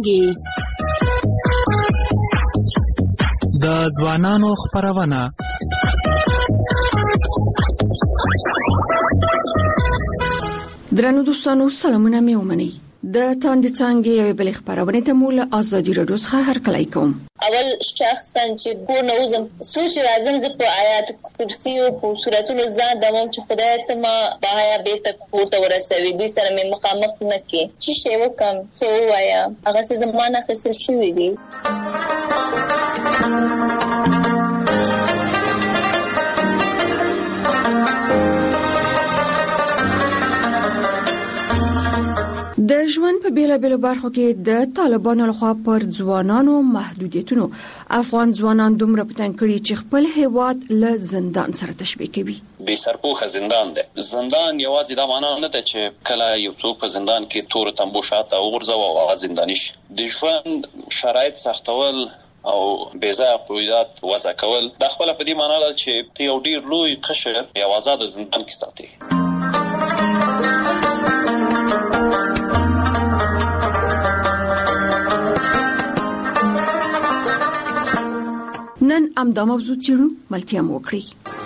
کیږي. د ځوانانو خپرونه. درنو دوستانو سلامونه مې ومنئ. د تاندې څانګې یوې بلې خپرونې ته مو له ازادي راډیو څخه هرکلی کوم. اول شخصا چې ګور نه وزم سوچ راځم زه په آیات کرسی او په سوراتونو ځان دمم چې خدای ته ما بهایا به تک پورته ورسوي دوی سره مې مخامخ نه کې چې شی وکم څه وایا هغه څه زمانه خسل شوی دی. د ژوند په بیلابیلو برخو کې د طالبانو لخوا پر ځوانانو محدودیتونو افغان ځوانان دومره پتن کړي چې خپل هیواد له زندان سره تشبیه کوي. بې سرپوښه زندان دی. زندان یوازې دا معنا نه ده چې کله یو څوک په زندان کې تور تنبو شاته وغورځوي او هغه زنداني شي. د ژوند شرایط سختول او بېځایه قیودات وضع کول دا خپله په دې معنا ده چې یو ډېر لوی قشر یو آزاده زندان کې ساتي. نن امدا موضوع چیرو ملتیا موکړي.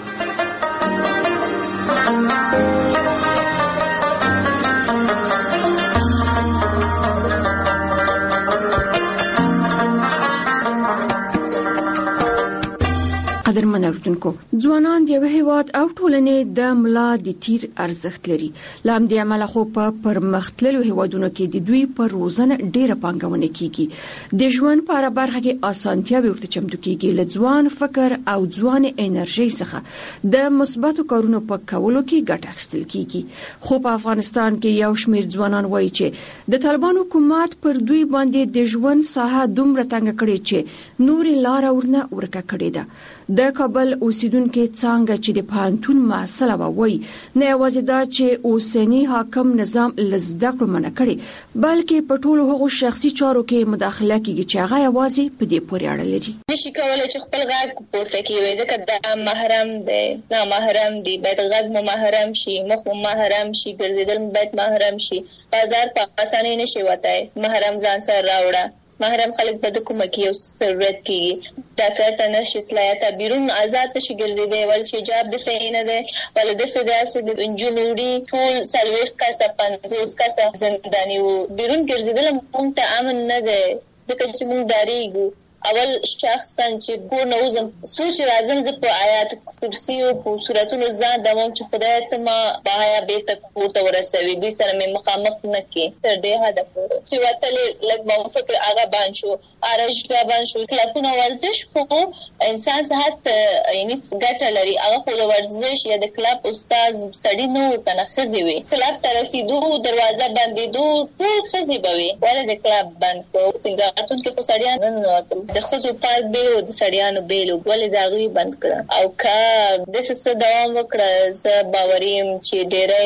قدرمن اوریدونکو ځوانان د یو هیواد او ټولنې د ملا د تیر ارزښت لري. لام دی عمل خو په پرمختللو هیوادونو کې د دوی پر روزنه ډیره پانګونه کیږي. د ژوند په اړه برخه کې اسانتیا ورته چمتو کیږي. له ځوان فکر او ځوان انرژي څخه د مثبتو کارونو په کولو کې ګټه اخیستل کیږي. خو په افغانستان کې یو شمېر ځوانان وایي چې د طالبانو حکومت پر دوی باندې د ژوند ساحه دومره تنګ کړي چې نوري لار ورنه ورکه کړي ده. د کابل اوسیدونکو څنګه چې د پانتون مسله وایي نه یوازې دا چې اوسنی حاکم نظام لزده کړو منع کړي بلکې په ټولو هغو شخصي چارو کې مداخله کوي چې هغه یوازې په دې پورې اړه لري. نشي کولای چې خپل غږ پورته کوي ځکه دا محرم دی نه محرم دی باید غږ مو محرم شي مخ مو محرم شي ګرځیدل باید محرم شي بازار په اسانۍ نشي وتای محرم ځان سره راوړه محرم خلک په د کومه کې یو ضرورت کیږي ډاکټر ته نشي تلای ته بیرون آزاد نشي ګرځیدي ول چې جواب د صحیح نه دی ول د سداسه د انجنوري ټول سلويخ کا 50 کا زنداني وو بیرون ګرځیدل مونږ ته امن نه دی ځکه چې مونږ ډاریږو. اول شخصا چې ګور نه وزم سوچ راځم زه په آیات کرسی او په سوراتونو ځان دمم چې خدای ته ما بهایا به تک پورته ورسوي دوی سره مې مخامخ نه کې تر دې حد پورې چې وتل لګ مو فکر هغه باندې شو ارشګا باندې شو کلپونه ورزش خو انسان صحت یعنی ګټه لري هغه خو د ورزش یا د کلب استاد سړی نو کنه خزي وي کلب تر رسیدو دروازه بندیدو ټول خزي بوي ولې د کلب بند کو سنگارتون کې په سړیان نه د خوځو پارک به او د سړیانو بیلو ولې دا غوي بند کړ او کا د څه دوام وکړه زه باوریم چې ډېرې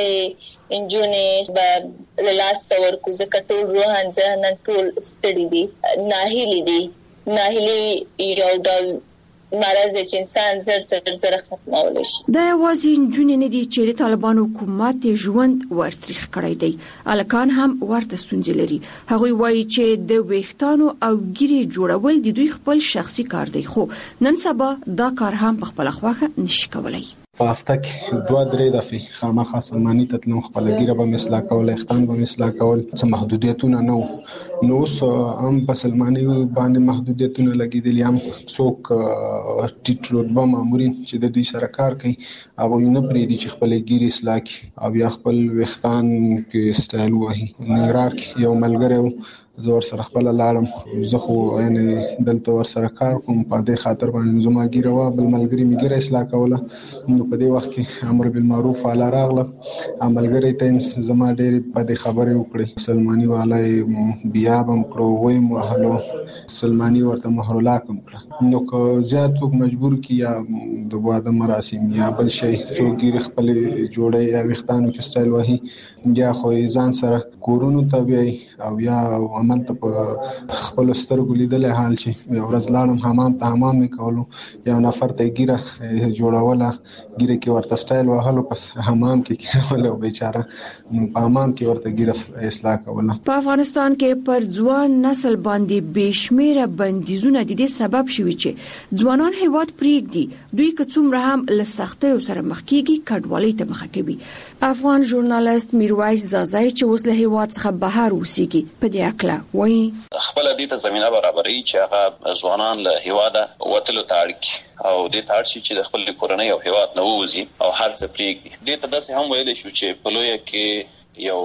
انجونې به لاس تور کو زکه ټول روحان ځهنن ټول ستړي دي ناهیلي یو ډول مرز چې انسان زر تر زر ختمول شي. دا یوازې جون نه دي چې د طالبانو حکومت ژوند ورتریخ کړی دی الکان هم ورته ستونزې لري. هغوی وایي چې د ویښتانو او ګیرې جوړول د دوی خپل شخصي کار دی خو نن سبا دا کار هم په خپل خواخه نشي کولای. په هفته کې 2-3 دفعې خامخا سلماني ته تلم خپل ګیره به مثلا کول اختان به مثلا کول څه محدودیتونه نو اوس هم په سلماني باندې محدودیتونه لګیدلي هم څوک ټیټ رتبه مامورین چې د دوی سره کار کوي هغه نه پریدي چې خپل ګیره اصلاح کړي او یا خپل وختان کې سټایل وهي. ننګرهار کې یو ملګری زور سره خپل لاړم زه خو یعنی دلته ور سره کار کوم په دې خاطر باندې زما ګیره وا بل ملګری میګره اصلاح کوله نو په دې وخت کې امر بالمعروف علی راغله عملګری ته زما ډېر په دې خبرې وکړي سلمانی والای بیا بم کړو وای محلو سلمانی ورته مهرلا کوم کړ نو که زیات څوک مجبور کی یا د واده مراسم یا بل شي څوک ګیر خپل جوړي یا وختانو کې سټایل وهي یا خو ځان سره کورونو ته او یا عمل ته په خپل سترګو لیدل حال شي یو ورځ لاړم حمام ته حمام وکولو یو نفر ته ګیره جوړوله ګیره کې ورته سټایل وهلو پس حمام کې کېول او بیچاره په حمام کې ورته ګیره اصلاح کوله. په افغانستان کې پر ځوان نسل باندې بشمیره بندیزونه د دې سبب شوي چې ځوانان هیواد پریږدي دوی که څومره هم له سختیو سره مخ کیږي کډوالۍ ته مخه کوي. افغان ژورنالیست میرویس زازای چې اوس له هیواد څخه بهر اوسېږي په دې اړه وایي خپل دې ته زمينه برابرۍ چې هغه ځوانان له هیواده وتلو تاړي او دې تاړي چې د خپل کورنۍ او هیواد نه ووزي او هر څه پریږدي. دې ته داسې هم ویل شو چې په لویه کې یو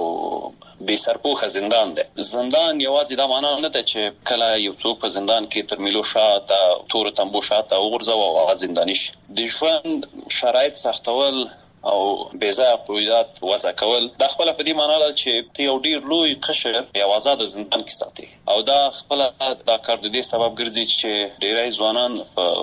بے سرپوخه زندان ده. زندان یوازې دا معنا نه ده چې کله یو څوک په زندان کې تر میلو شاته تور تنبو شاته وګرځو او زنداني شي. د ژوند شرایط سختول او بیزا قیودات وضع کول دا خپل په دې معنی ده چې یو ډیر لوی قشر یو آزاد زندان کې ساتي او دا خپل دا کار د دې سبب ګرځي چې ډیری ځوانان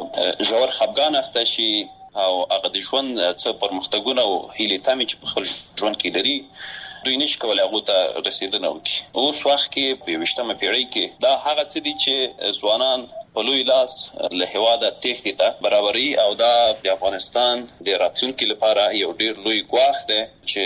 ژور خپګان اخته شي او هغه د ژوند څه پرمختګونه او هیلې تامې چې په خپل ژوند کې لري دوی نشي کولای هغه ته رسیدنه وکړي. اوس وخت کې په 20مه پیړۍ کې دا هغه څه دي چې ځوانان په لوی لاس له هواده تېښتې ته برابري او دا د افغانستان د راتلونکي لپاره یو ډیر لوی ګواښ دی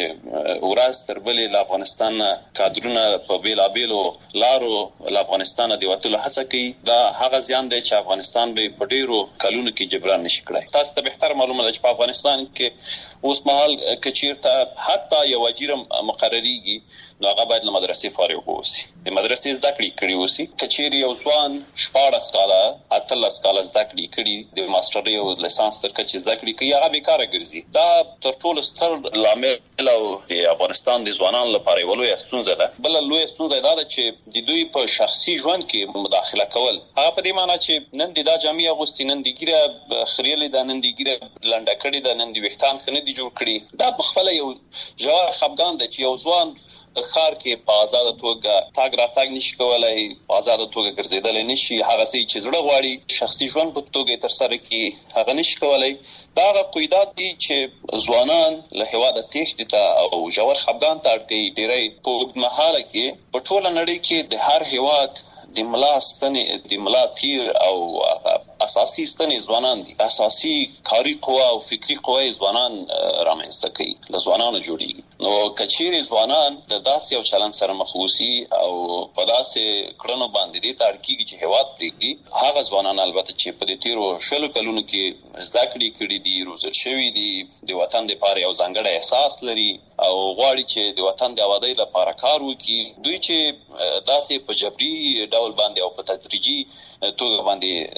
چې ورځ تر بلې له افغانستان کادرونه په بیلابیلو لارو له افغانستان د وتلو هڅه کوي. دا هغه زیان دی چې افغانستان به په ډیرو کلونو کې جبران نشي کړای. تاسو ته بهتر معلومه ده چې په افغانستان کې اوس مهال کچیرته حتی یو وزیر مقرریږي نو هغه باید له مدرسې فارغ اوسي د مدرسې زده کړې کړي اوسي. کچېری یو ځوان 14 کاله 18 کاله زده کړې کړي د ماسترۍ او لیسانس تر کچې زده کړې کوي هغه بیکاره ګرځي. دا تر ټولو ستر لامل او د افغانستان د ځوانانو لپاره یو لوی ستونزه ده. بل لوی ستونزه دا ده چې د دوی په شخصي ژوند کې مداخله کول هغه په دې معنی چې نن د دا جامع اغوستي نن د ګیره خریلې ده نن د ګیره لنډه کړي ده نن د وختان خنه دي جوړ کړي. دا په خپل یو ژور خپګان ده چې یو ځوان خار کې په آزاد توګه تاګ را تاګ نشي کولای په آزاد توګه ګرځیدل نشي هغه چې زړه غواړي شخصي ژوند په توګه تر سره کې هغه نشي کولای. دا قیودات دي چې ځوانان له هواده تېښتې ته او ژور خپګان ته اړ کوي. ډیری په اوږدمهاله کې په ټوله نړۍ کې د هر هیواد د ملا ستنې د ملا تیر او اساسي ستنې ځوانان دي. اساسي کاري قوه او فکری قوه ځوانان رامنځته کوي له ځوانانو جوړیږي. نو کچېری ځوانان د داسې یو چلن سره مخ وسی او په داسې کړنو باندې د تارکیږي چې هواد پرېږي هغه ځوانان البته چې په دې تیرو شلو کلونو کې زده کړې کړې دي روزل شوي دي د وطن لپاره یو ځانګړی احساس لري او غواړي چې د وطن د آبادۍ لپاره کار وکړي. دوی چې داسې په جبري ډول باندې او په تدریجي توګه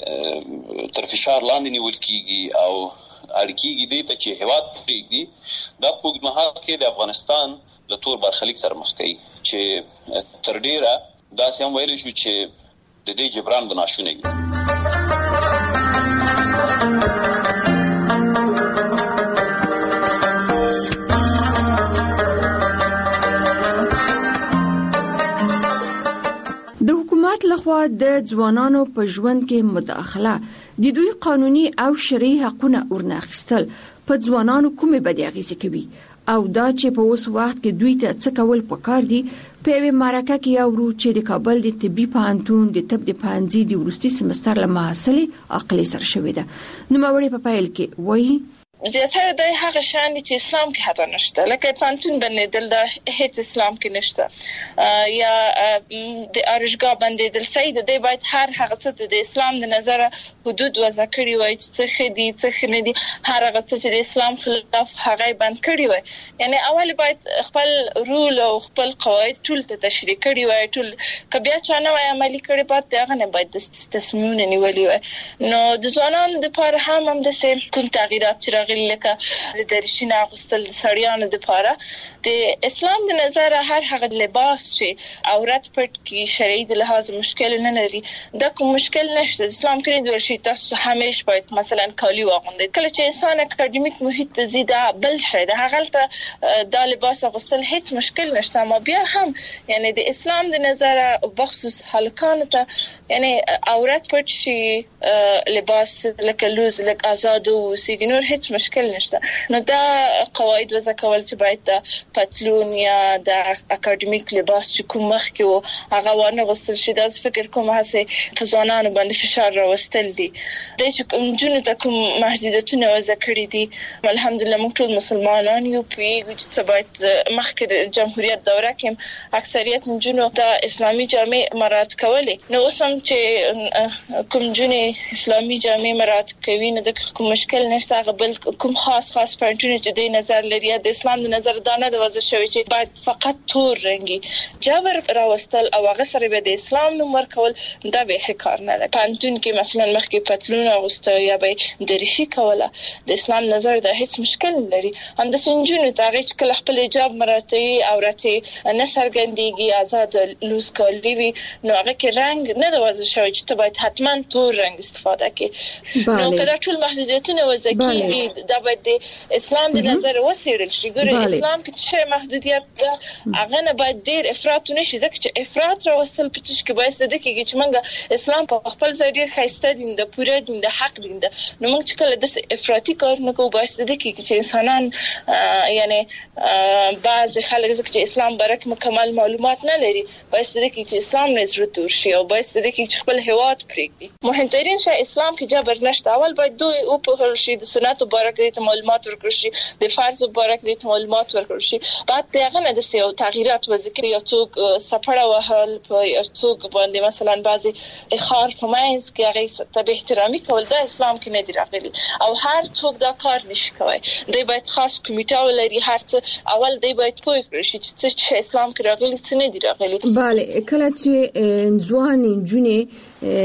باندې تر فشار لاندې نیول کیږي او اړکیږي دې ته چې هواد پرېږدي دا په اوږدمهال کې د افغانستان له تور برخلیک سره مخ کوي چې تر ډیره داسې هم ویل شو چې د دې جبران به ناشونی وي. د حکومت لخوا د ځوانانو په ژوند کې مداخله د دوی قانوني او شرعي حقونه ورناخستل په ځوانانو کومې بدې اغیزې کوي او دا چې په اوس وخت کې دوی ته څه کول پکار دي. په یوه مرکه کې یو چې د کابل د طبي پوهنتون د طب د پوهنځي د وروستي سمستر له محصلې عقلي سره شوې ده. نوموړې په پیل کې وایي زیاتره د هغه شان چې اسلام کې حتی نشته لکه پانتون بندیدل د هیڅ اسلام کې نشته یا د ارشګاه بندیدل سید د باید هر هغه څه د اسلام د نظر حدود وضع کړی وای چې څه خدي څه نه دي هر هغه څه چې د اسلام خلاف هغه بند کړی وای. یعنی اول باید خپل رول او خپل قواعد ټول ته تشریح کړی وای ټول کبیا چانه وای عملی کړی پات هغه نه باید تصمیمونه نیولې وای. نو د ځوانانو لپاره هم د کوم تغیرات چې راغلي لکه د درشینه غوستل سړیانو لپاره د اسلام د نظر هر هغه لباس چې عورت پټ کی شرعي د لحاظ مشکل نه لري دا کوم مشکل نشته اسلام کې د شي تاسو همیشه باید مثلا کالی واغوندئ کله چې انسان اکاډمیک محیط ته زی دا بل شي دا هغه دا لباس غوستل هیڅ مشکل نشته ما بیا هم یعنی د اسلام د نظر بخصوص هلکان ته یعنی عورت پټ شي لباس لکه لوز لکه آزاد او سیګنور هیڅ مشکل نشته نو دا قواعد وضع کول چې باید د پتلون یا د اکاډمیک لباس چې کوم مخ کې هغه ونه غوستل شي دا فکر کوم هڅه په ځوانانو باندې فشار راوستل دي د چې جنونو ته کوم محدودیتونه وضع کړی دي الحمدلله موږ ټول مسلمانان یو پیږو چې باید مخکې د جمهوریت دوره کې اکثریت جنونو د اسلامي جامع مراعات کولې نو اوس هم چې کوم جنې اسلامي جامع مراعات کوي نو د کوم مشکل نشته غبل کوم خاص پوینټونه چې د نظر لري د اسلام د نظر دانه د وضع شوی چې باید فقط تور رنګي جبر راوستل او هغه سره به د اسلام نوم ورکول دا به کار نه ده پانتون کې مثلا مخکې پتلون اغوسته یا به دریشي کوله د اسلام نظر د هیڅ مشکل لري هم د سنجونو تاغي چې کله خپل حجاب مراتي عورت نه سرګندېږي آزاد لوز کولی وي نو هغه کې رنگ نه د وضع شوی چې ته باید حتما تور رنگ استفاده کړې نو کله ټول محدودیتونه وضع کیږي دا باید د اسلام د نظر وسیرل شي ګوره اسلام کې چې محدودیت ده هغه نه باید ډیر افراط نشي ځکه چې افراط راوستل پټش کې باید د کې چې موږ اسلام په خپل ځای ډیر خاصه دین د پوره دین د حق دین ده نو موږ چې کله د افراطي کار نه کوو باید د کې چې انسانان یعنی بعض خلک چې اسلام برک مکمل معلومات نه لري باید د کې چې اسلام نه ضرورت ورشي او باید د کې چې خپل هواد پرېږدي مهمترین شی اسلام کې جبر نشته اول باید دوی او په شي د سنت مبارک د معلومات ورکړي شي د فرض مبارک د معلومات ورکړي شي بعد دغه نه د سیو تغیرات و ذکر یا څوک سپړه وهل په څوک باندې مثلا بعضی اخار فماینز کې هغه ته احترامي کول د اسلام کې نه دی راغلي او هر څوک دا کار نشي کوي دوی باید خاص کمیټه ولري هر څه اول دوی باید پوه کړي چې اسلام کې راغلي څه نه دی راغلي bale کله چې ځوان جنې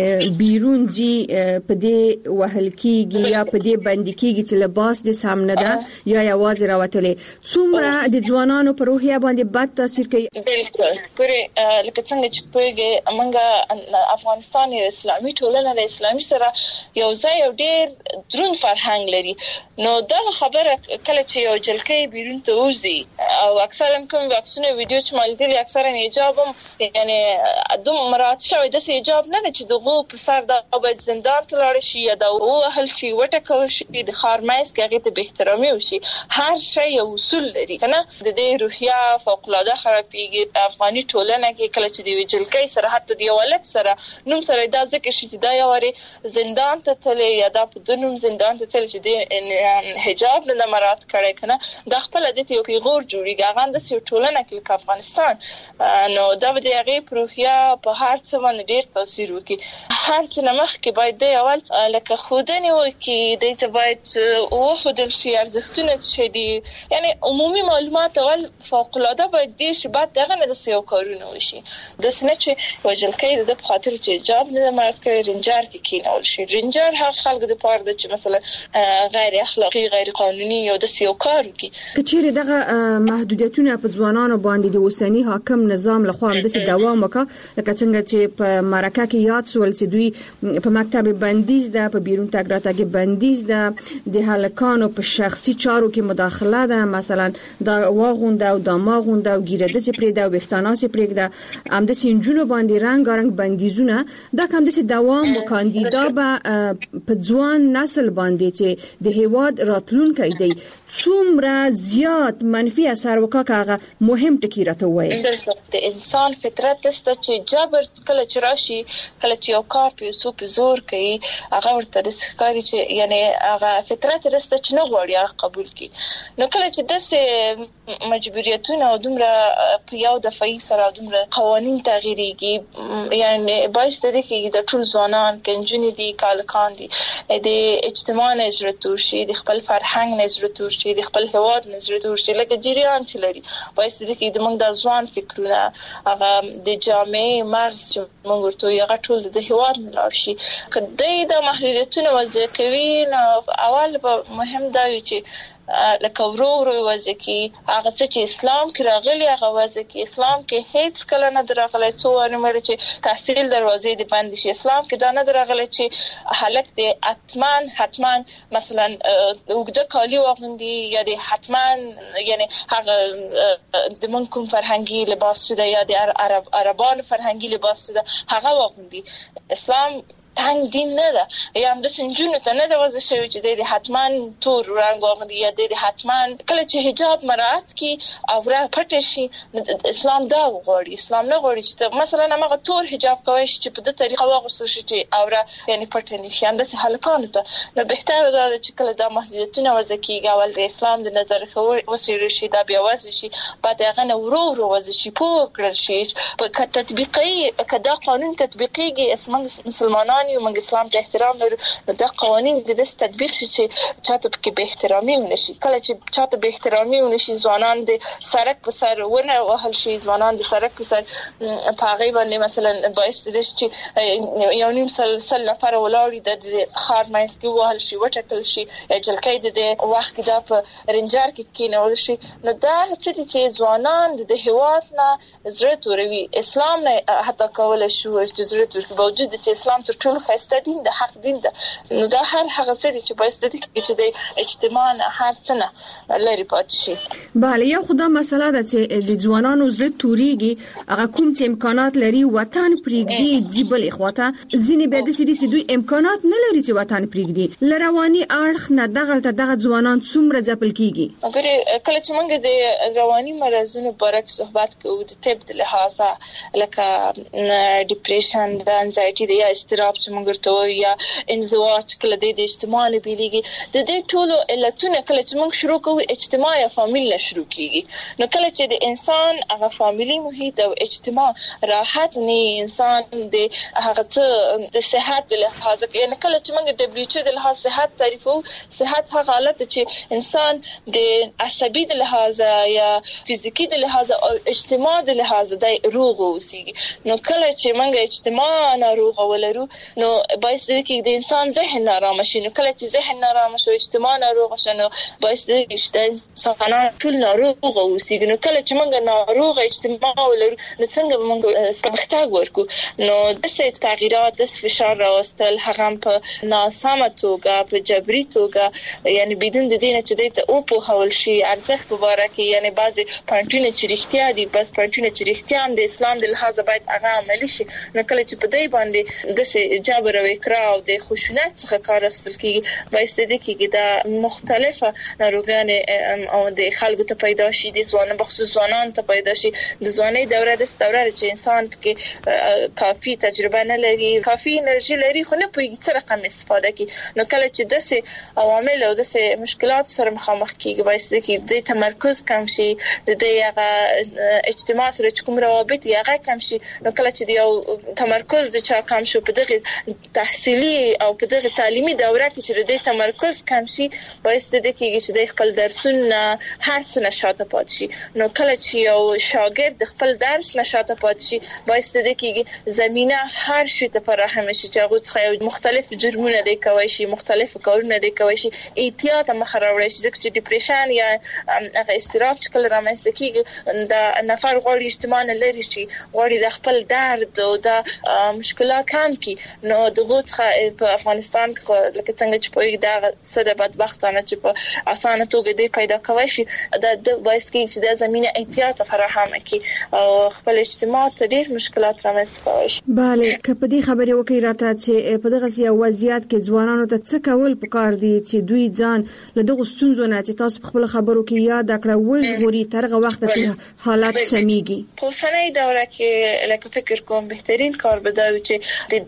بیرون دي په دې وهل کیږي یا په دې باندې کیږي چې لباس د سامنے ده یا یوازې راوتلې څومره د ځوانانو په روحیه باندې بد تاثیر کوي بالکل ګوري لکه څنګه چې پوهیږي موږ افغانستان یو اسلامي ټولنه د اسلامي سره یو ځای یو ډېر درون فرهنګ لري نو دا خبره کله چې یو جلکې بیرون ته وځي او اکثرا کوم واکسینو ویډیو چې مالدي اکثرا حجاب یعنی دوم مراد شوی د حجاب نه چې دغه په سر د باید زندان ته لاړ شي یا د وهل شي وټکول شي د خارمایز کې هغه ته به احترامي وشي هر شی یو اصول لري کنه د دې روحیه فوق العاده خرابېږي افغاني ټولنه کې کله چې دی جلکې سره حتی دی ولک سره نوم سره دا ځکه چې دا یواري زندان ته تل یا د پدونم زندان ته تل چې دی حجاب نه مراد کړي کنه د خپل د یو پیغور جوړیږي هغه د سیو ټولنه کې افغانستان نو دا د هغه روحیه په هر څه باندې ډیر تاثیر وکړي هر څه نمخ کې باید د اول لکه خودنی وکي د ته باید او خودل شي ارزښتونه چې دي یعنی عمومي معلومات اول فوق العاده باید دي چې بعد دغه نه د سیو کارونه وشي د سنه چې وجل کې د خاطر چې جواب نه مراد کوي رنجار کې کینول شي رنجار هغه خلک د پاره د چې مثلا غیر اخلاقی غیر قانوني یو د سیو کار وکي کچېره دغه محدودیتونه په ځوانانو باندې د وسنی حاکم نظام لخوا هم د دوام وکړه لکه څنګه چې په مرکه کې یاد سول چې دوی په مکتب بندیز ده په بیرون تګ راتګ بندیز ده د هلکانو په شخصي چارو کې مداخله ده مثلا دا واغونده او دا ماغونده او ګیره د سپری ده او وختانه سپری ده هم د سینجونو باندې رنگارنګ بندیزونه دا کوم د دوام او کاندیدا په ځوان نسل باندې چې د هیواد راتلونکي دی څومره زیات منفي اثر وکړه مهم ټکی راته وایي د انسان فطرت است چې جبر کله چې راشي کله چې یو کار په سوپ زور کوي هغه ورته د ښکاری چې یعنی هغه فطرت رسته چې نه غواړي هغه قبول کړي نو کله چې داسې مجبوریتونه او دومره په یو دفعي سره دومره قوانين تغییریږي یعنی باعث د دې کې د ټول ځوانان کنجونی دي کالکان دي د اجتماع نظر تورشي د خپل فرهنګ نظر تورشي د خپل هواد نظر تورشي لکه جریان شاګردان چې لري باید چې د موږ د ځوان فکرونه هغه د جامع مغز چې موږ ورته یو ټول د هیواد ملار شي کله د محدودیتونو وضع کوي نو اول به مهم دا وي چې لکه ورو وځي کې هغه چې اسلام کې راغلي هغه وځي کې اسلام کې هیڅ کله نه راغلی څو نمبر چې تحصیل دروازې دی بند شي اسلام کې دا نه راغلی چې هلک دی حتما مثلا وګړه کالی واغوندي یا دی حتما یعنی هغه د من کوم فرهنګي لباس ده یا د عربان فرهنګي لباس ده هغه واغوندي اسلام تنگ دین نه ده یا هم د سنجونو ته نه ده وځي شوی چې د حتما تور رنگ واغوندي یا د حتما کله چې حجاب مراعات کی او را پټ شي اسلام دا غواړي اسلام نه غواړي چې مثلا هغه تور حجاب کوي چې په دې طریقه واغوستل شي چې او را یعنی پټ نه شي هم د هلکانو ته نو بهتره ده چې کله د محدودیتونو وځي کیږي اول د اسلام د نظر وسیل شي دا بیا وځي شي بعد هغه نو ورو وځي شي په کړل شي په تطبیقي کدا قانون تطبیقيږي اسمن مسلمانان یو موږ اسلام ته احترام لرو دا قوانين د دې تطبیق شي چې چاته کې به احترامي ونشي کله چې چاته به احترامي ونشي ځوانان د سرک په سر ونه وهل شي ځوانان د سرک په سر په هغه باندې مثلا باعث دي چې یو نیم سل نفر ولاړی د خار مېس کې وهل شي وټکل شي جلکې د وخت دا په رنجر کې کېنول شي نو دا چې ځوانان د هیواد نه زړه توروي اسلام نه حتی کول شو چې زړه تور باوجود چې اسلام تر خسته دین د حق دین ده نو دا هغه څه چې باید چې د اجتماع هر څه نه لري پات شي bale یو خدای مسله ده چې د ځوانانو زړه توريږي هغه کوم چې امکانات لري وطن پرېږدي جبل اخواته ځینې به د سړي دوی امکانات نه لري چې وطن پرېږدي لرواني اړخ نه دغه ځوانان څومره ځپل کیږي مګر کله چې موږ د رواني مرزونو بارک صحبت کوو د طب د لحاظه لکه ډیپریشن د انزایټي د یا استراب چې موږ ورته یا انزواج کله د اجتماع نه بیلېږي د دې ټولو علتونه کله چې موږ شروع کوو اجتماع یا فامیل شروع کیږي نو کله چې د انسان هغه فامیلی محیط او اجتماع راحت نه انسان د هغه څه د صحت له لحاظه یعنی کله چې موږ WHO د لحاظ صحت تعریفو صحت هغه حالت چې انسان د عصبي د لحاظه یا فزیکی د لحاظه او اجتماع د لحاظه د روغ اوسېږي نو کله چې موږ اجتماع ناروغ ولرو نو باعث دی چې د انسان ذهن نارامه شي نو کله چې ذهن نارامه شي اجتماع ناروغ شي نو باعث دی چې د انسانانو ټول ناروغ اوسېږي نو کله چې موږ ناروغ اجتماع ولرو نو څنګه موږ سمختاګ ورکو نو د څه تغیرات د فشار راوستل هغه په ناسمه توګه په جبري توګه یعنی بدون د دې چې د او په حول شي ارزښت مبارکي یعنی بعضي پانټونه چې رښتیا دي بس پانټونه چې رښتیا هم د اسلام د لحاظه باید هغه عملي شي نو کله چې په دې باندې د جبر او اکراه او د خشونت څخه کار اخیستل کیږي باعث دي چې د مختلفه ناروغانې او د خلکو ته پیدا شي د ځوانانو بخصوص ځوانان ته پیدا شي د ځوانۍ دوره چې انسان کې کافي تجربه نه لري کافي انرژي لري خو نه پوهیږي څه رقم استفاده کوي نو کله چې داسې عوامل او داسې مشکلات سره مخامخ کیږي باعث دي چې د تمرکز کم شي د هغه اجتماع سره کوم روابط یې هغه کم شي نو کله چې یو تمرکز د چا کم شو په دغه تحصیلي او په دغه تعلیمي دوره کې چې د تمرکز کم شي باعث دي چې د خپل درسونه هر څه نشاته پات شي نو کله چې یو شاګرد خپل درس نشاته پات شي باعث دي چې زمينه هر شي ته فراهم شي چې هغه څخه مختلف جرمونه دي کوي شي مختلف کارونه دي کوي شي احتیاط مخراوړي شي چې ډیپریشن یا هغه استراب چې کله رامنځته کیږي د نفر غوړي اجتماع نه لري شي غوړي د خپل درد او د مشکلات کم کی نو دغه څخه په افغانستان کې لکه څنګه چې په دا سره بدبختانه چې په اسانه توګه دی پیدا کوي شي د وایس کې چې د زمينه احتیاط فراهم کی او خپل اجتماع ته ډیر مشکلات رامنځته کوي شي bale کله دې خبرې وکړه راته چې په دغه سیاسي وضعیت کې ځوانانو ته څه کول پکار دي چې دوی ځان له دغه ستونزو نه چې تاسو خپل خبرو کې یاد کړو وژغوري ترغه وخت چې حالات سميږي په سنۍ دوره کې لکه فکر کوم بهترین کار به دا و چې د دې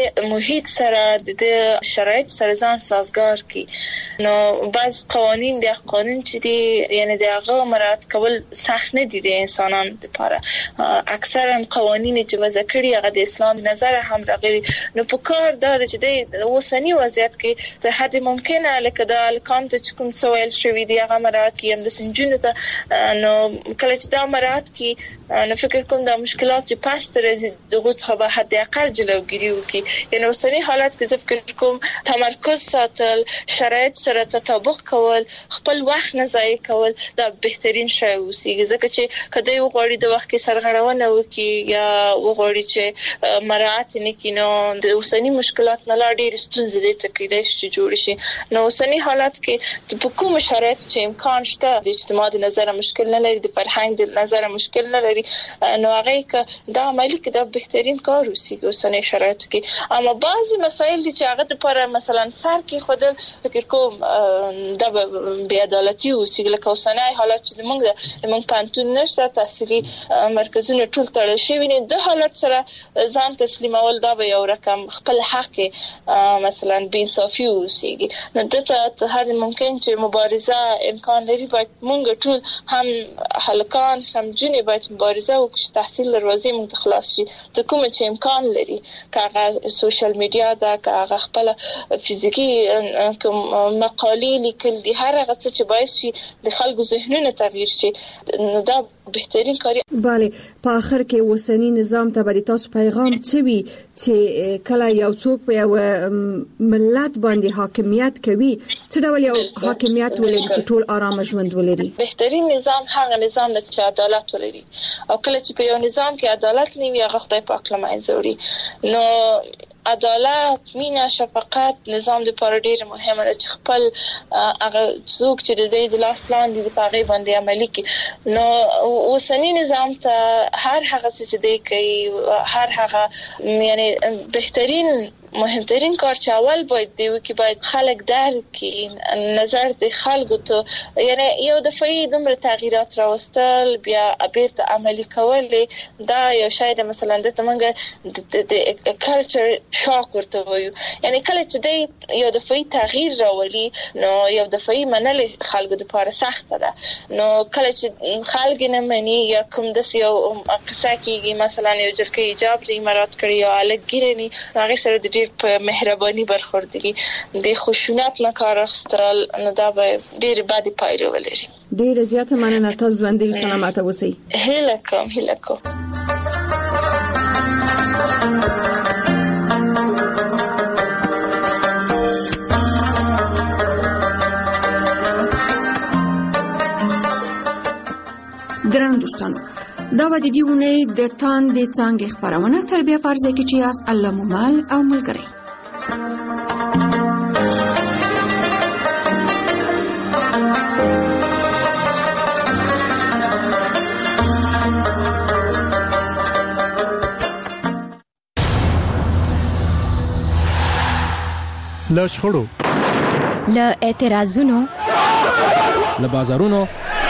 د محیط سره د شرایط سره ځان سازگار کی. نو بعض قوانین د قانون چې دي یعنی د هغه مراعات کول سخت نه دي د انسانانو لپاره. اکثرا قوانین چې وضع کړي هغه د اسلام نظر هم راغلي. نو په کار دا چې د اوسنی وضعیت کې ته حد ممکنه لکه د الکان ته کوم سوال شوی دی هغه مراعات کیم د سنجونو ته. نو کله چې دا مراعات کی نو فکر کوم د مشکلات چې پاس تر دغه څخه به حد اقل جلوګیری وکي. یعنی اوسنی حالت کې زه فکر کوم تمرکز ساتل، شرایط سره تطابق کول، خپل وخت نه ضایع کول دا بهترین شی اوسېږي. ځکه چې کله یو غوړي د وخت کې سرغړونه وکي یا وغوړي چې مراعات نه کینو د اوسنی مشکلات نه لا ډېر ستونزې دي تکیدای شي جوړ شي. نو اوسنی حالت کې په کوم شرایط چې امکان شته د اجتماعي نظر مشکل نه لري، د فرهنګ د نظر مشکل نه لري، نو هغه ک دا عملی کې دا بهترین کار اوسېږي اوسنی شرایط کې. اما بعضی مسایل دي چې هغه لپاره مثلا سر کې خود فکر کوم دا بې عدالتي اوسېږي. لکه اوسنی حالت چې موږ پانتون نشته، تحصیلي مرکزونه ټول تړل شوي دي. د حالت سره ځان تسلیمول دا به یو رقم خپل حق مثلا بې انصافي اوسېږي. نو دته هر ممکن چې مبارزه امکان لري باید موږ ټول هم هلکان هم جنې باید مبارزه وکړو تحصیل دروازې موږ خلاص شي. ته کوم چې امکان لري که هغه سوشل میډیا ده، که هغه خپل فزیکی مقالې لیکل دي، هر هغه څه چې باعث شي د خلکو ذهنونه تغییر شي نو دا بهترین کاری. بله، په اخر کې اوسنی نظام ته به تاسو پیغام څه وي چې کله یو څوک په یو ملت باندې حاکمیت کوي څه ډول یو حاکمیت ولري چې ټول آرام ژوند ولري؟ بهترین نظام هغه نظام دی چې عدالت ولري. او کله چې په یو نظام کې عدالت نه وي هغه خدای پاک له منځه وړي. نو عدالت، مینه، شفقت نظام د لپاره ډیر مهمه ده چې خپل هغه څوک چې د لاس لاندې د پاغي باندې عملي کوي. نو اوسنی نظام ته هر هغه څه چې دی کوي، هر هغه یعنی بهترین مهمترین کار چې اول باید دی چې باید خلک درک کړي نظر د خلکو ته. یعنی یو دفعه دومره تغییرات راوستل بیا بیرته عملي کول دا یو شی د مثلا د تمنګ د کلچر شاک ورته وایو. یعنی کله چې دی یو دفعه تغییر راولي نو یو دفعه منل خلکو لپاره سخت ده. نو کله چې خلک نه مني یا کوم د یو قصه کېږي مثلا یو جلکه ایجاب دی مراد کړی یا الګیرنی هغه سره د په مهرباني برخوردگی د خشونت نه کار اخیستل نو دا به ډېر بد پایله ولري. ډېر زیاته مننه، تاسو ژوندۍ او سلامت اوسئ. هیله کوم. ګران دوستانو، دا و د دې ونې د تاندې څانګې خپرونه تربیه پرځای کې چې یاست الله مومال او ملګری. له شخړو، له اعتراضونو، له بازارونو،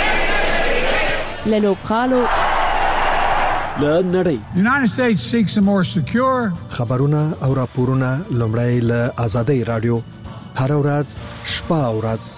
له لوبغالو، له نړۍ. United States seeks a more secure. خبرونه او راپورونه لومړی له آزادۍ رادیو هر ورځ شپه او ورځ.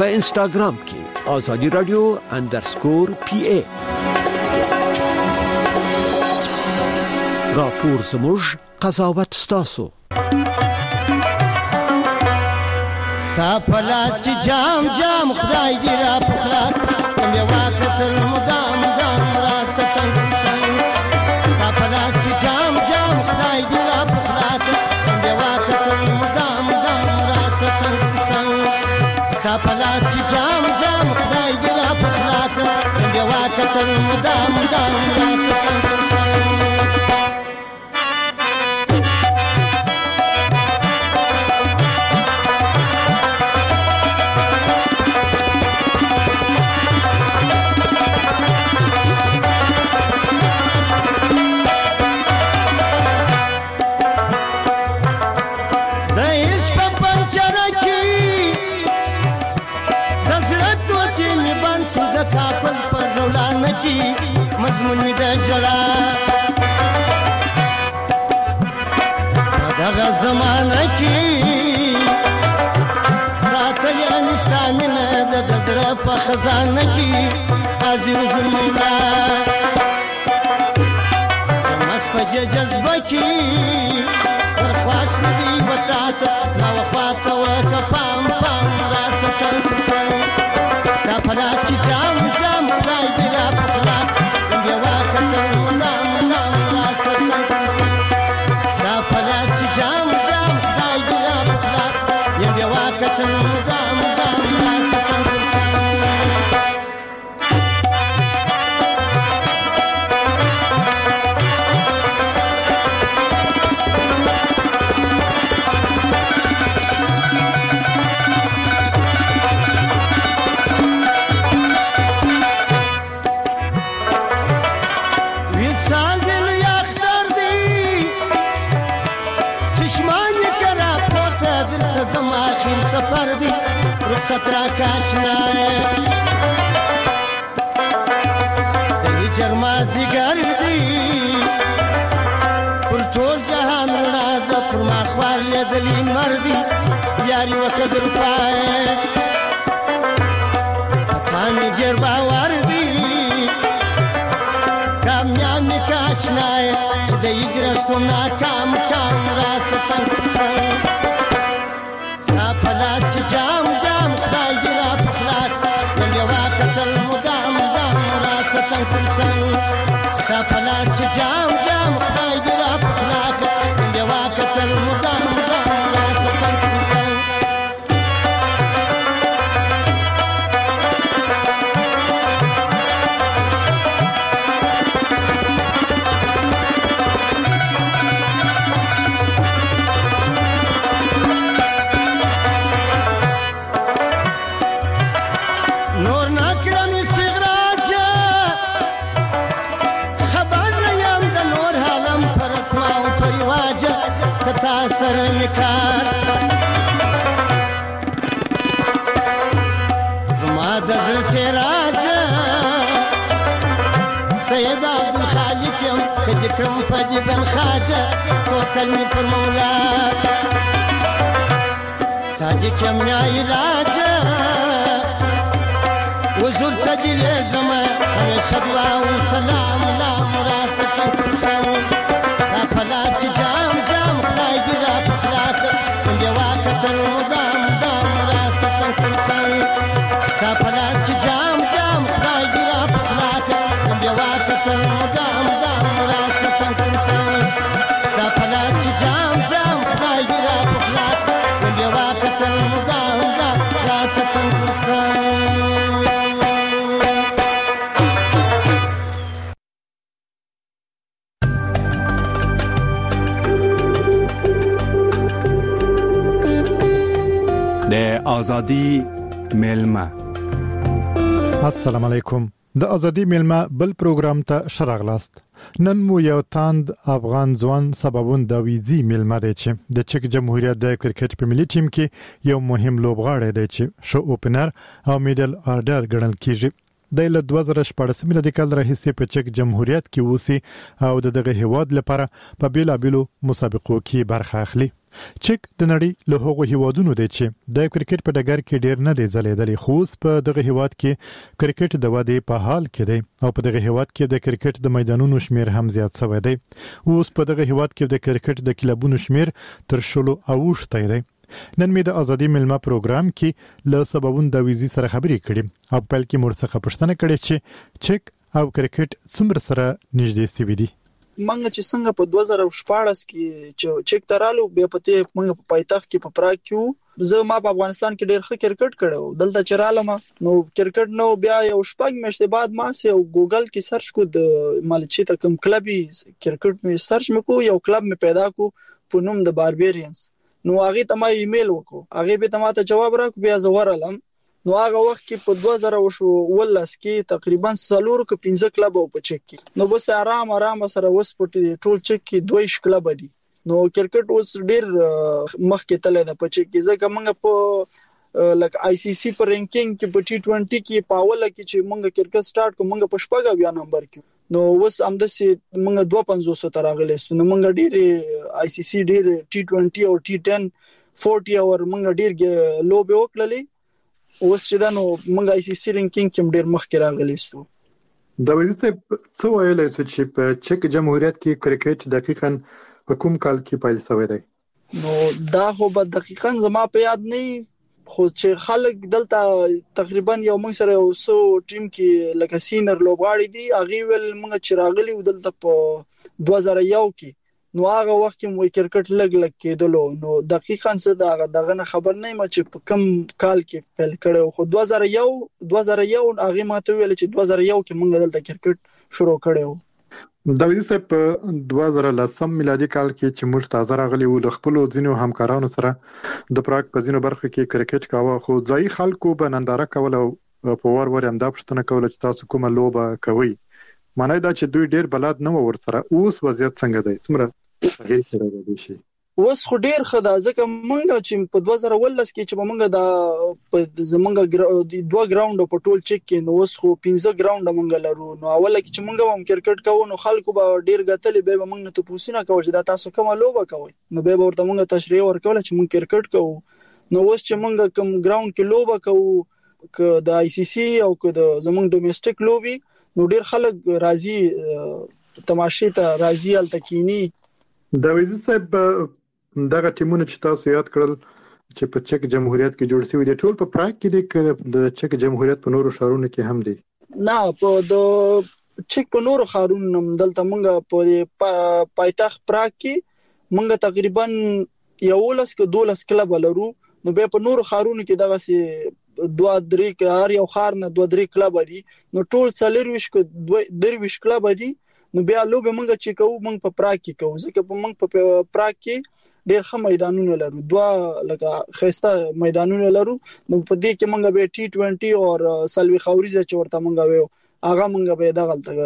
په انستګرام کې آزادی رادیو _PA. راپور زموږ قضاوت ستاسو. ستا په لاس کې جام جام خدای دې را پخلا کوم یو وختل مدام مدام راس څنګه ستا په لاس کې جام جام خدای دې را پخلا کوم یو وختل مدام مدام راس څنګه ستا په لاس کې جام جام خدای دې را پخلا کوم یو وختل مدام مدام راس څنګه مضمون می ده جلا دغه زمانه کې ساتل مستامنه د زړه په خزانه کې حاضر حضور مولا مس په جذبه کې درخواست دی وتا ته ما وفات وکپام پام راس څنګه ستا په لاس کې جام جام خدای دې را پخلا سترا کاشنا دی جرمازی گردی پر ټول جهان رڼا د پر ما خوار لیدلی مردی یاری وکدر پای پتا می ډیر باور دی کامیاب می کاشنا چې د هجرت سونا کام کام راس څنګه ستا په لاس کې جام جام خدای دې را پخلا نن یو وختل مدام مدام راس څنګه ستا په لاس کې جام جام خدای دې را پخلا نن یو وختل مدام مدام راس څنګه سر نکار زما د زړه سراج سید عبدالخالق یم کدی کرم پدیدن خواجه توکل می پر مولا صادق یم یا علاج حضور تدلی زما همیشه دعا و سلام لام راست پلاس کی جام جام خدای دې را پخلا کړ دی واکتل مدام مدام راس څنګه ستا پلاس کی جام جام خدای دې را پخلا کړ دی واکتل مدام مدام راس څنګه ستا پلاس کی جام جام خدای دې را پخلا کړ دی واکتل مدام مدام راس څنګه آزادی میلمه. السلام علیکم. د آزادی میلمه بل پروګرام ته شراغلاست. نن مو یو تاند افغان ځوان سببون د ویزی میلمه دی چې د چک جمهوریت د کرکټ په ملي ټیم کې یو مهم لوبغاړی دی چې شو اوپنر او میډل آرډر ګڼل کیږي. د 2014 میلادي کال راهیسې په چک جمهوریت کې اوسي او دغه هیواد لپاره په بیلابیلو مسابقو کې برخه اخلي. چک د نړۍ له هغو هیوادونو دی چې د کرکټ په ډګر کې ډیر نه دی ځلېدلی، خو په دغه هیواد کې کرکټ د ودې په حال کې دی او په دغه هیواد کې د کرکټ د میدانونو شمیر هم زیات شوی دی. اوس په دغه هیواد کې د کرکټ د کلبونو شمیر تر 10 اوښتی دی. نن مې د ازادي ملما پروګرام کې له سببون د ویزي سره خبرې کړې او په لکه مرڅخه پښتنه کړې چې چک او کرکټ څومره سره نږدې سوي دي. منګه چې څنګه په 2014 کې چې چک ترالو بیا پته منګه په پایتخت کې په پراګ کې زه ما په افغانستان کې ډېر ښه کرکټ کړو. دلته چرالم نو کرکټ نو بیا یو شپږ میاشتې بعد ما سه ګوګل کې سرچ کو د مالچی ته کوم کلبي کرکټ مې سرچ مکو یو کلب مې پیدا کو په نوم د باربیرینز. نو هغه ته ما ایمیل وکړو، هغه به ته جواب راکړ، بیا زورلم. نو هغه وخت کې په 2018 کې تقریبا 4-5 کلب په چک کې نو بس آرام سره وسپټي ټول چک کې 2 کلب دي. نو کرکټ اوس ډیر مخکې تللی د په چک کې ځکه موږ په لکه آی سی سی په رینکینګ کې په ټي 20 کې پاوله کې چې موږ کرکټ سٹارټ کوم موږ په 15 نمبر کې نو اوس هم د سي موږ 250 تر راغلی نو موږ ډیر آی سی سی ډیر ټي 20 او ټي 10 40 اور موږ ډیر لوبه وکړلې. اوس چې دا نو موږ آی سی سی رینکینګ کې ډیر مخکې راغلی ستو. د وځي څه ویلای چې په چک جمهوریت کې کرکټ دقیقاً په کوم کال کې پیل شوی دی؟ نو دا خو به دقیقاً زما په یاد نه، خو چې خلک دلته تقریبا یو موږ سره یو سو ټیم کې لکه سینر لوبغاړي دي هغه ول موږ چې راغلي دلته په 2001 کې نو هغه وخت کې مو کرکټ لګ کېدلو. نو دقیقاً څه دغه خبر نه م چې په کوم کال کې پیل کړو، خو 2001 هغه ماته ویل چې 2001 کې موږ دلته کرکټ شروع کړو. د ویسه په 2010 میلادي کال کې چې موږ تازه راغلي وو، د خپل ځینو همکارانو سره د پراګ په ځینو برخو کې کرکټ کاوه، خو ځای خلکو به ننداره کوله او په ور هم دا پښتنه کوله چې تاسو کومه لوبه کوي. معنی دا چې دوی ډیر بلد نه و ورسره. اوس وضعیت څنګه دی؟ څومره تغیر کړی دی شي؟ اوس خو ډیر خدا ځکه مونږ چې په 2010 کې چې مونږ د زمونږ 2 ګراوند په ټول چک کې نو اوس خو 15 ګراوند مونږ لرو. نو اوله کې چې مونږ هم کرکټ کوو نو خلکو به ډیر غتلې به مونږ نه تاسو کوي چې دا تاسو کومه لوبه کوي، نو به ورته مونږ تشریح ورکول چې مونږ کرکټ کوو. نو اوس چې مونږ کوم ګراوند کې لوبه کوو ک د آی سی سی او ک د زمونږ ډومېسټک لوبي نو ډیر خلک راضي تماشې ته راضي التکینی. دا ویزه صاحب دغه ټیمونه چې تاسو یاد کړل چې په چک جمهوریت کې جوړ شوی دي ټول په پراګ کې دي د چک جمهوریت په نورو ښارونو کې هم دي؟ نه، په د چک په نورو ښارونو دلته مونږ په پایتخت پراګ کې مونږ تقریبا 11 کلب لرو. نو به په نورو ښارونو کې دغه سي 2-3 هر یو ښار نه 2-3 کلب دي، نو ټول 40 کلب دي. نو بیا لوبه مونږ چې کوو مونږ په پراګ کې کوو ځکه په مونږ په پراګ کې ډیر ښه میدانونه لرو، 2 لکه خسته میدانونه لرو. نو په دې کې مونږ به ټي 20 او سلوي خوريزه چې ورته مونږ ویو هغه مونږ به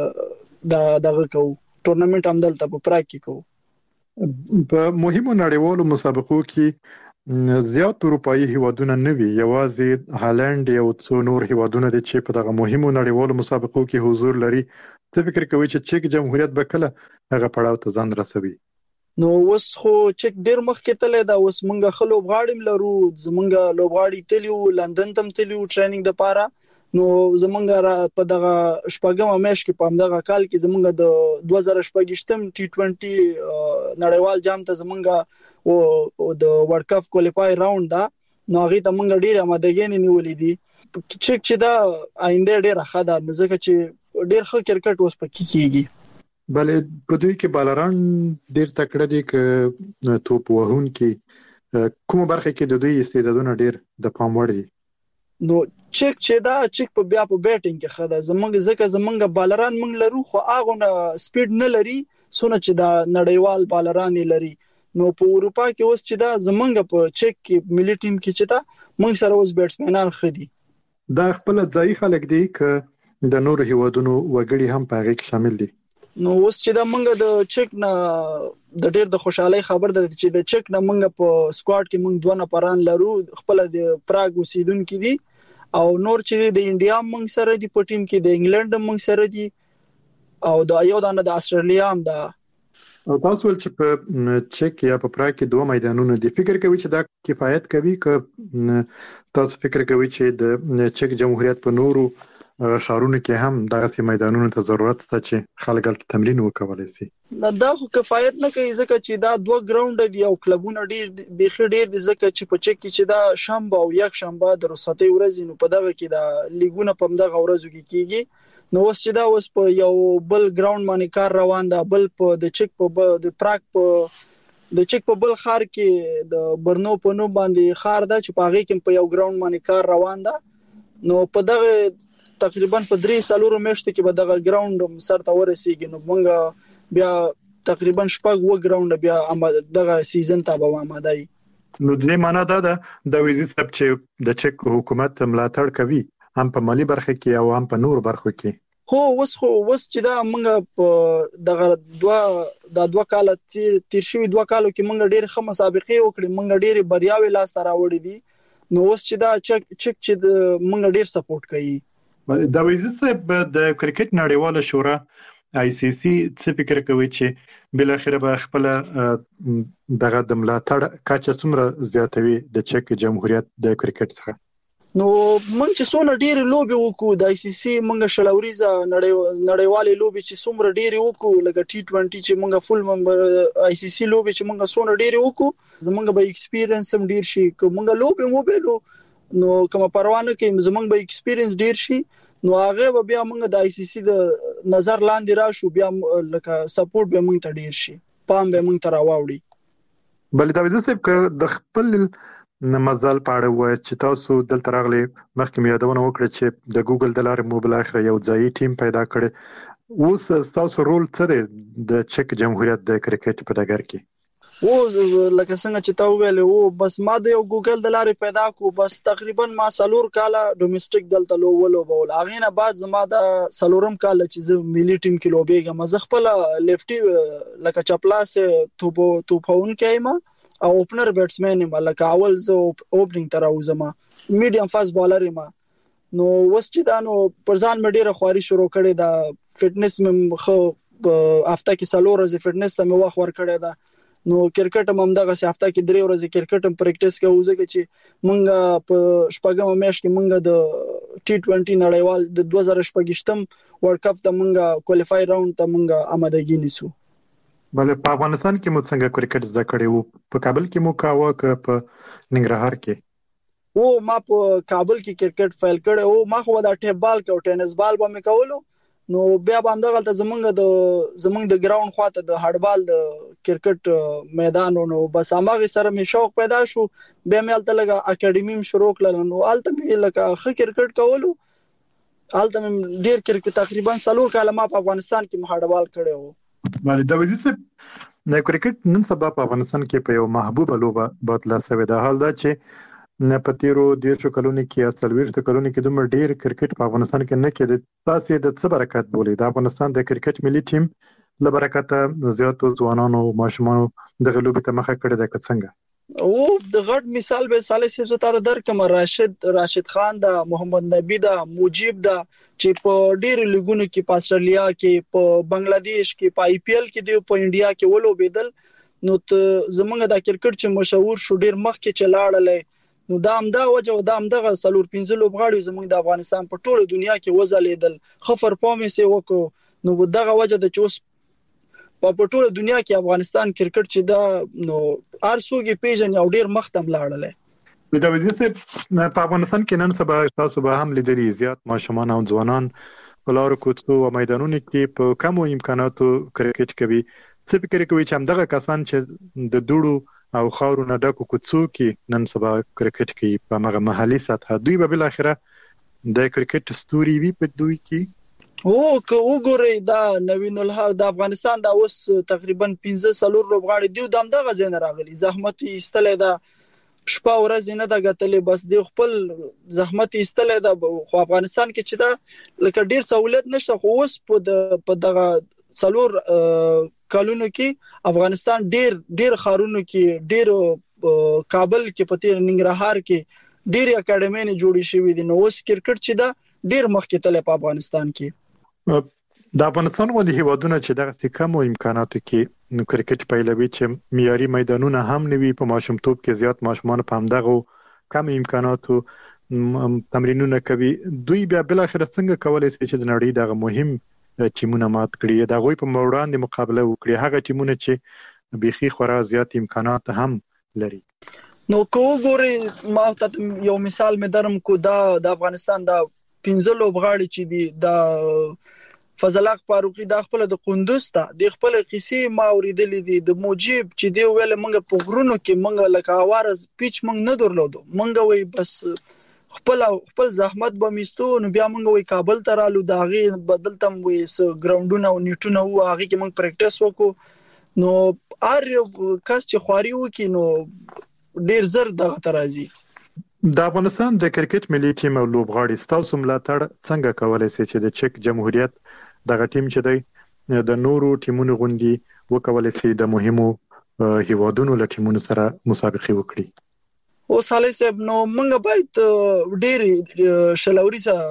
دغه کوو ټورنمنت هم دلته په پراګ کې کوو. په مهمو نړیوالو مسابقو کې زیات اروپאי هیوادونه نه وي، یوازې هالند یو څو نور هیوادونه دي چې په دغه مهمو نړیوالو مسابقو کې حضور لري. څه فکر کوي چې چک جمهوریت به کله هغه پړاو ته ځان رسوي؟ نو اوس خو چک ډیر مخکې تللی دا، اوس مونږ خلوب غاړم لرو، زمونږ لوبغاړي تلیو لندن تم تلیو ټریننګ د پاره. نو زمونږ په دغه شپږم میاشت کې په دغه کال کې زمونږ د 2018 ټي 20 نړیوال جام ته زمونږ او د ورلد کپ کوالیفای راوند دا نو هغه ته مونږ ډیر آمادګي نیولې دي. چک چې دا آینده ډیر ښه ده ځکه چې ډیر ښه کرکټ اوس پکې کیږي. بلې په دوی کې بالران ډیر تکړه دي ک توپ وهون کې کومه برخه کې د دوی استعدادونه ډیر د پام وړ دي؟ نو چک چې دا چک په بیا په بیټینګ کې خده زمونږ ځکه زمونږ بالران مونږ لرو خو هغه سپیډ نه لري سونه چې دا نړیوال بالران لري. نو په اروپا کې اوس چې دا زمونږ په چک کې ملي ټیم کې چې دا مونږ سره اوس بیټسمنان خدي. دا خپل ځای خلک دي ک د نور هیوادونو وګړي هم په هغه کې شامل دي. نو اوس چې دا مونږ د چک نه د ډېر د خوشحالي خبر ده چې د چک نه مونږ په سکواډ کې مونږ 2 نفران لرو، خپل د پراګ اوسیدونکو دي او نور چې د انډیا موږ سره دی په ټیم کې، د انګلند موږ سره دی، او د یو دانه د استرالیا هم ده. او تاسو چې په چک یا په پراګ کې 2 میدانونه دي، فکر کوي چې دا کفایت کوي که تاسو فکر کوي چې د چک جمهوریت په نورو شهرونو کې هم دغه میدانونو ته ضرورت شته چې خلک هلته تمرین وکولای شي؟ دا خو کفایت نه کوي ځکه چې دا 2 ګراوند دي او کلبونه ډیر بيخي ډیر دي، ځکه چې په چک کې چې دا شنبه او یک شنبه د رخصتۍ ورځې نو په دغه کې دا لیګونه په دغه ورځو کې کیږي. نو اوس چې دا اوس په یو بل ګراوند باندې کار روان ده، بل په د چک په د پراګ په د چک په بل خار کې د برنو په نو باندې خار ده چې په هغه کې په یو ګراوند باندې کار روان ده. نو په دغه تقریبا په 3-4 میاشتو کې به دغه ګراوند سر ته ورسیږي. نو موږ بیا تقریبا 6 ګراوند بیا دغه سیزن ته به آماده یو. نو د دې معنا دا ده د ویزي سب چې د چک حکومت ملاتړ کوي هم په مالی برخه کې او هم په نور برخو کې. هو اوس چې دا موږ په دغه 2 کال تیر شوی 2 کالو کې موږ ډېر ښه مسابقې وکړې، موږ ډېر بریاوي لاس ته راوړې دي. نو اوس چې دا چک چې موږ ډېر سپورټ کوي. د ویزي سب د کرکټ نړیواله شورا ICC څه فکر کوي چې بل اخر به خپل دغه د ملاتړ کچه څومره زیاتوي د چک جمهوریت د کرکټ څخه؟ نو موږ چې څونه ډېر لوبي وکړو د ICC، موږ شلوريزه نړیوالې لوبي چې څومره ډېر وکړو لکه T20 چې موږ فول ممبر ICC لوبي چې موږ څونه ډېر وکړو، زمونږ به ایکسپیرینس هم ډېر شي. که موږ لوبي مو بیلو نو کوم پروانه کې زمونږ به ایکسپیرینس ډېر شي، نو هغه بیا موږ د ICC د نظر لاندې راشو، بیا لکه سپورټ به موږ ته ډېر شي، پام به موږ ته راوړي. بل دا وځي چې د خپل مزل پاړه وای چې تاسو دلته راغلي، مخکې مې یادونه وکړه چې د ګوګل د لارې مو بل اخر یو ځای ټیم پیدا کړ. اوس تاسو رول څه دی د چک جمهوریت د کرکټ په ډګر کې؟ او لکه څنګه چې تا ویل، او بس ما د یو ګوګل د لارې پیدا کو، بس تقریبا ما 4 کاله ډومېسټک دلته لوبول. هغه نه بعد زما د 4م کال چې زه ملي ټیم کې لوبېږم، زه خپل لیفټي لکه چپلاس توپون کېما او اوپنر بیټسمن یم، لکه اول زه اوپننګ تر اوسم میډیم فاست بالر یم. نو وس چې دا نو پرځان مې ډیره خواري شروع کړې، دا فټنس مې خو هفته کې 4 ورځې فټنس ته مې وخت ور کړې ده. نو کرکټ هم دغه هفته کې 3 ورځې کرکټ هم پریکټیس کوو، ځکه چې مونږ په شپږم میاشت کې مونږ د T20 نړیوال د 2018م ورلد کپ ته مونږ کوالیفای راوند ته مونږ آمادګی نیسو. بل په افغانستان کې مو څنګه کرکټ زده کړی وو؟ په کابل کې مو کاوه که په ننګرهار کې؟ او ما په کابل کې کرکټ فایل کړی، او ما خو دا ټیپ بال او ټینس بال به مې کولو. نو بیا باندې غلطه زمونږ د ګراوند خواته د هډبال د کرکټ میدان، نو بس هغه سره مې شوق پیدا شو. بیا مې الته لګه اکیډمي شروع کړل، نو الته مې لکه ښه کرکټ کولو. الته مې ډیر کرکټ تقریبا 4 کال ما په افغانستان کې هډبال کړی وو. بل دا وځي چې کرکټ نن سبا په افغانستان کې په یو محبوبه لوبه بدله شوې ده. حال دا چې نه پتیرو 10 کلونو کې یا 40 کلونو کې دومره ډیر کرکټ په افغانستان کې نه کېد. تاسو د څه برکت بولې د افغانستان د کرکټ ملي ټیم له برکته زیاتو ځوانانو او ماشومانو د غلوبې ته مخه کړې ده که څنګه؟ او د غټ مثال به صالح سي ته درکم، راشد خان دا، محمد نبی دا، مجيب دا، چې په ډیر لیګونو کې په استرالیا کې، په بنگلاديش کې، په IPL کې دی، په انډیا کې ولوبېدل. نو زمونږ د کرکټ چې مشهور شو ډیر مخ کې چلاړل، نو دا همدا وجه او دا همدغه 4-5 لوبغاړي زموږ د افغانستان په ټوله دنیا کې وځلیدل، خفر پامې سي وکړو. نو دغه وجه د چوس په ټوله دنیا کې افغانستان کرکټ چې دا نو ارسوګي پیژن یو ډیر مختم لاړل. دا ودی چې په افغانستان کې نن سبا تاسو به هم لیدلی زیات ماشومان او ځوانان په لارو کوڅو او میدانونو کې په کمو امکاناتو کرکټ کوي. څه فکر کوي چې همدغه کسان چې د دوړو او خاورو نه ډکو کوڅو کې نن سبا کرکټ کوي په هغه محلي سطح، دوی به بل اخره د کرکټ ستوري وي په دوی کې؟ او که وګورئ دا نوین الحق د افغانستان دا اوس تقریبا 15 لوبغاړي دی د همدغه ځای نه راغلي، زحمت ایستلې ده، شپه ورځ نه ده ګټلې، بس د خپل زحمت ایستلې ده. خو افغانستان کې چې دا لکه ډیر سہولت نشته، خو اوس په دغه 4 کالونو کې افغانستان ډیر خارونو کې، ډیر کابل کې، په تیر ننګرهار کې ډېر اکیډمي جوړې شوې دي. نو اوس کرکټ چې دا ډېر مخکې تللی په افغانستان کې. د افغانستان ولې هیوادونه چې دغه کم امکاناتو کې کرکټ پیلوي چې معیاري میدانونه هم نوي په ماشومتوب کې زیات ماشومان په همدغه کم امکاناتو تمرینونه کوي، دوی بیا بل اخر څنګه کولای شي چې د نړۍ دغه مهم ټیمونه مات کړي، د غوي په وړاندې مقابله وکړي، هغه ټیمونه چې بيخي خورا زیات امکانات هم لري. نو کو ګوري ما ته یو مثال مې درم کو د افغانستان د 15 لوبغاړي چې دي د فضل حق فاروقي د خپل د قندوز ته د خپل قصې ما اوریدلې دي، د موجب چې دی ویل منګه په غرونو کې منګه لکه اوارز پیچ منګ نه درلودو، منګه وای بس خپل زحمت به میستو. نو بیا منګه وای کابل ته رالو دا غي بدلتم وای س ګراوندونه او نیټونه و هغه کې منګ پریکټیس وکړو. نو ار کس چې خواري وکي نو ډیر زر دغه ترازی. د افغانستان د کرکټ ملي ټیم او لوبغاړي ستاسو ملاتړ څنګه کولای شي چې د چک جمهوریت دغه ټیم چې دی د نورو ټیمونو غوندي وکولای شي د مهمو هیوادونو له ټیمونو سره مسابقه وکړي؟ او صالح صاحب نو موږ باید ډېر شلوري سره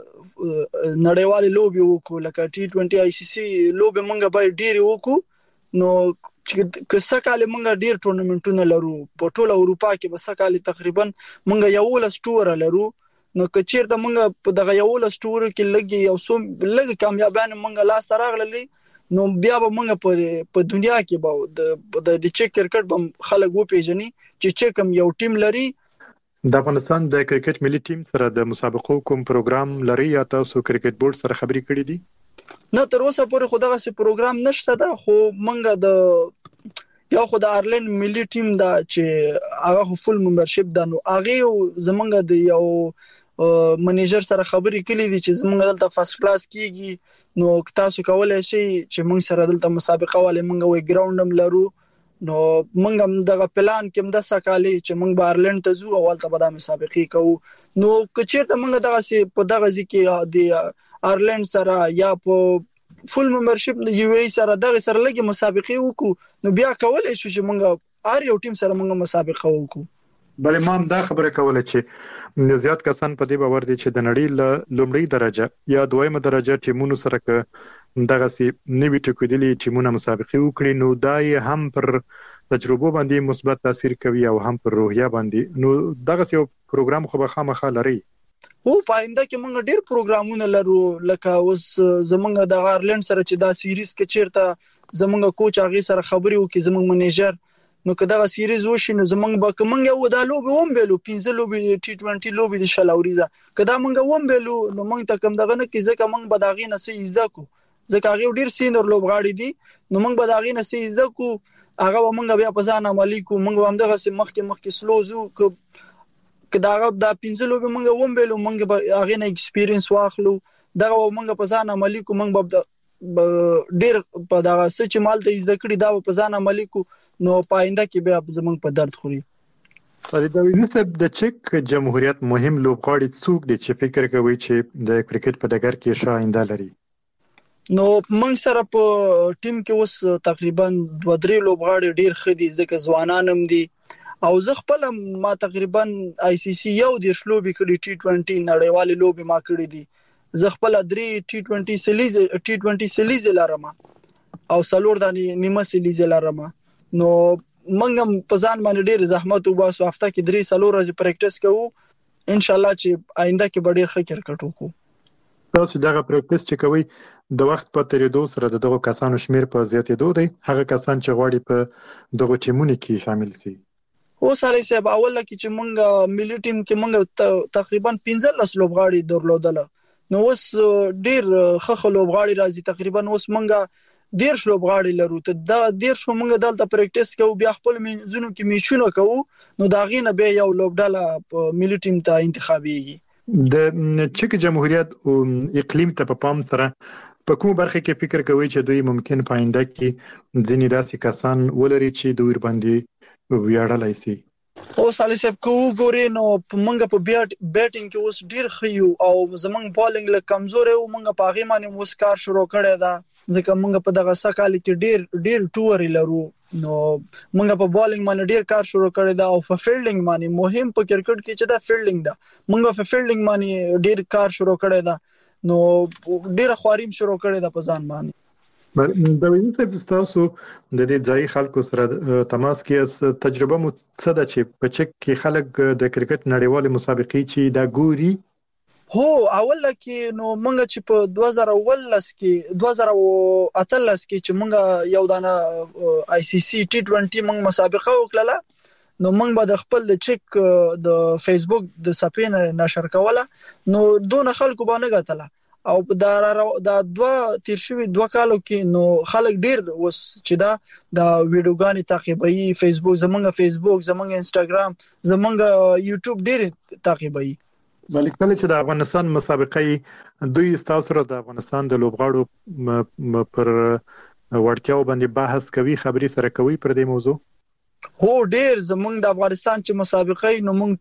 نړیوالې لوبي وکړو لکه T20 ICC لوبي موږ باید ډېر وکړو. نو که سکهاله موږ ډېر ټورنمنټونه لرو په ټوله اروپا کې، به سکهاله تقریبا موږ یو لس ټور لرو. نو که چیرته موږ په دغه یو لس ټور کې لګي یو سوم لګ کامیابانه موږ لاس تراغللی، نو بیا به موږ په دنیا کې به د چک کرکټ به خلک و پیژني چې چکم یو ټیم لري. د افغانستان د کرکټ ملي ټیم سره د مسابقو کوم پروګرام لري یا تاسو کرکټ بورډ سره خبرې کړې دي؟ نه تر اوسه پورې خو دغه پروګرام نشته ده، خو موږ د یو خو د آیرلند ملي ټیم دا چې هغه فول ممبرشپ ده، نو هغه زمونږ د یو منیجر سره خبرې کړې دي چې زمونږ دلته فرست کلاس کیږي، نو تاسو کولای شئ چې موږ سره دلته مسابقه والے موږ وی ګراوندم لرو. نو موږ هم دغه پلان کې د سکهاله چې موږ بارلند ته ځو او ولته به د مسابقه کوو. نو کچیرته موږ دغه په دغه ځکه د آیرلند سره یا په فول ممبرشپ د یو ای سره دغه سره لګي مسابقه وکړو، نو بیا کولای شو چې موږ هر یو ټیم سره موږ مسابقه وکړو. بل ما دا خبره کوله چې زیات کسان په دې باور دي چې د نړۍ له لومړی درجه یا دویمه درجه ټیمونو سره ک دغه سي نوی ټکودلي ټیمونه مسابقه وکړي، نو دای هم پر تجربه باندې مثبت تاثیر کوي او هم پر روحیه باندې. نو دغه یو پروګرام خو به خامخا لري. او پاینده کې موږ ډېر پروګرامونه لرو، لکه اوس زمونږ د آیرلند سره چې دا سیریز کې چیرته زمونږ کوچ هغه سره خبرې وکړي زمونږ منیجر، نو که دا سیریز وشي نو زمونږ به کومنګ یو د لوبي هم بیلو 15 لوبي T20 لوبي د شلاوريزه کدا مونږ هم بیلو، نو مونږ ته کوم دغه نه کې ځکه مونږ به داغې نه سي زده کو، ځکه هغه ډیر سینر لوبغاړي دي، نو مونږ به داغې نه سي زده کو، هغه مونږ بیا په ځان عملی کو، مونږ هم دغه مخکې سلوزو که دا 15 لوبي مونږ هم بیلو، مونږ به هغه نه ایکسپیرینس واخلو، دغه مونږ په ځان عملی کو، مونږ به ډیر په دغه سچ مال ته زده کړی دا په ځان عملی کو، نو پاینده کې بیا زمونږ په درد خوري. فريدوي نسب د چک جمهوریت مهم لوبغاړي څوک دي چې فکر کوي چې د کرکټ په ډګر کې ښه آینده لري؟ نو موږ سره په ټیم کې اوس تقریبا 2-3 لوبغاړي ډیر ښه دي، ځکه ځوانان هم دي او زه خپل ما تقریبا ICC یو د شلوبي کړي T20 نړیوالې لوبي ما کړې دي، زه خپل 3 T20 سیلیز لرم او سلور د نیمه سیلیز لرم. نو منګم په ځان باندې ډیر زحمت وباسو، هفته کې 3 ورځې پریکټیس کوو، ان شاء الله چې آینده کې به ډیر ښه کرکټ وکړو. تاسو دغه پریکټیس چې کوي د وخت په تیریدو سره دغه کسانو شمیر په زیاتېدو دی، هغه کسان چې غواړي په دغه ټیمونو کې شامل شي؟ او سالي صاحب اول کې چې مونږ ملي ټیم کې مونږ تقریبا 15 لوبغاړي درلودل، نو اوس ډیر ښه لوبغاړي راځي، تقریبا اوس مونږ 10 لوبغاړي لرو، ته دا 10 مونږ دلته پریکټیس کوو، بیا خپل منځونو کې میچونه کوو، نو دا غینه به یو لوبډاله ملي ټیم ته انتخابيږي. د چک جمهوریت او اقلیم ته په پام سره په کوم برخه کې فکر کوي چې دوی ممکن پاینده کې ځینې داسې کسان ولري چې دوی باندې ویاړلای شي؟ او سالي صاحب کو ګوري نو مونږ په بیټینګ کې اوس ډیر خيو او زمونږ بالینګ له کمزور او مونږ په هغه باندې مسکار شروع کړی دا، ځکه موږ په دغه سکهال کې ډیر ټور لرو. نو موږ په بالینګ باندې ډیر کار شروع کړی دا او په فیلډینګ باندې مهم په کرکټ کې چې دا فیلډینګ ده موږ په فیلډینګ باندې ډیر کار شروع کړی دا نو ډیر خواریم شروع کړی دا په ځان باندې. د ویني صاحب تاسو د دې ځای خلکو سره تماس کې تجربه مو څه ده چې په چک کې خلک د کرکټ نړیوال مسابقې چې دا ګوري؟ هو اول کې نو مونږ چې په 2018 کې چې مونږ یو دانه ICC T20 مونږ مسابقه وکړه نو مونږ به د خپل د چک د فیسبوک د صفحې نشر کوله نو دون خلکو باندې غتله او دا تیر شوی 2 کالو کې نو خلک ډیر وس چې دا د ویډیوګانی تعقیبوي فیسبوک زمونږ انستګرام زمونږ یوټیوب ډیر تعقیبوي. بلکې کله چې د افغانستان مسابقې دوی تاسو سره د افغانستان د لوبغاړو پر وړتیاو باندې بحث کوي خبري سره کوي پر دې موضوع؟ هو ډیر زمونږ د افغانستان چې مسابقې نو مونږ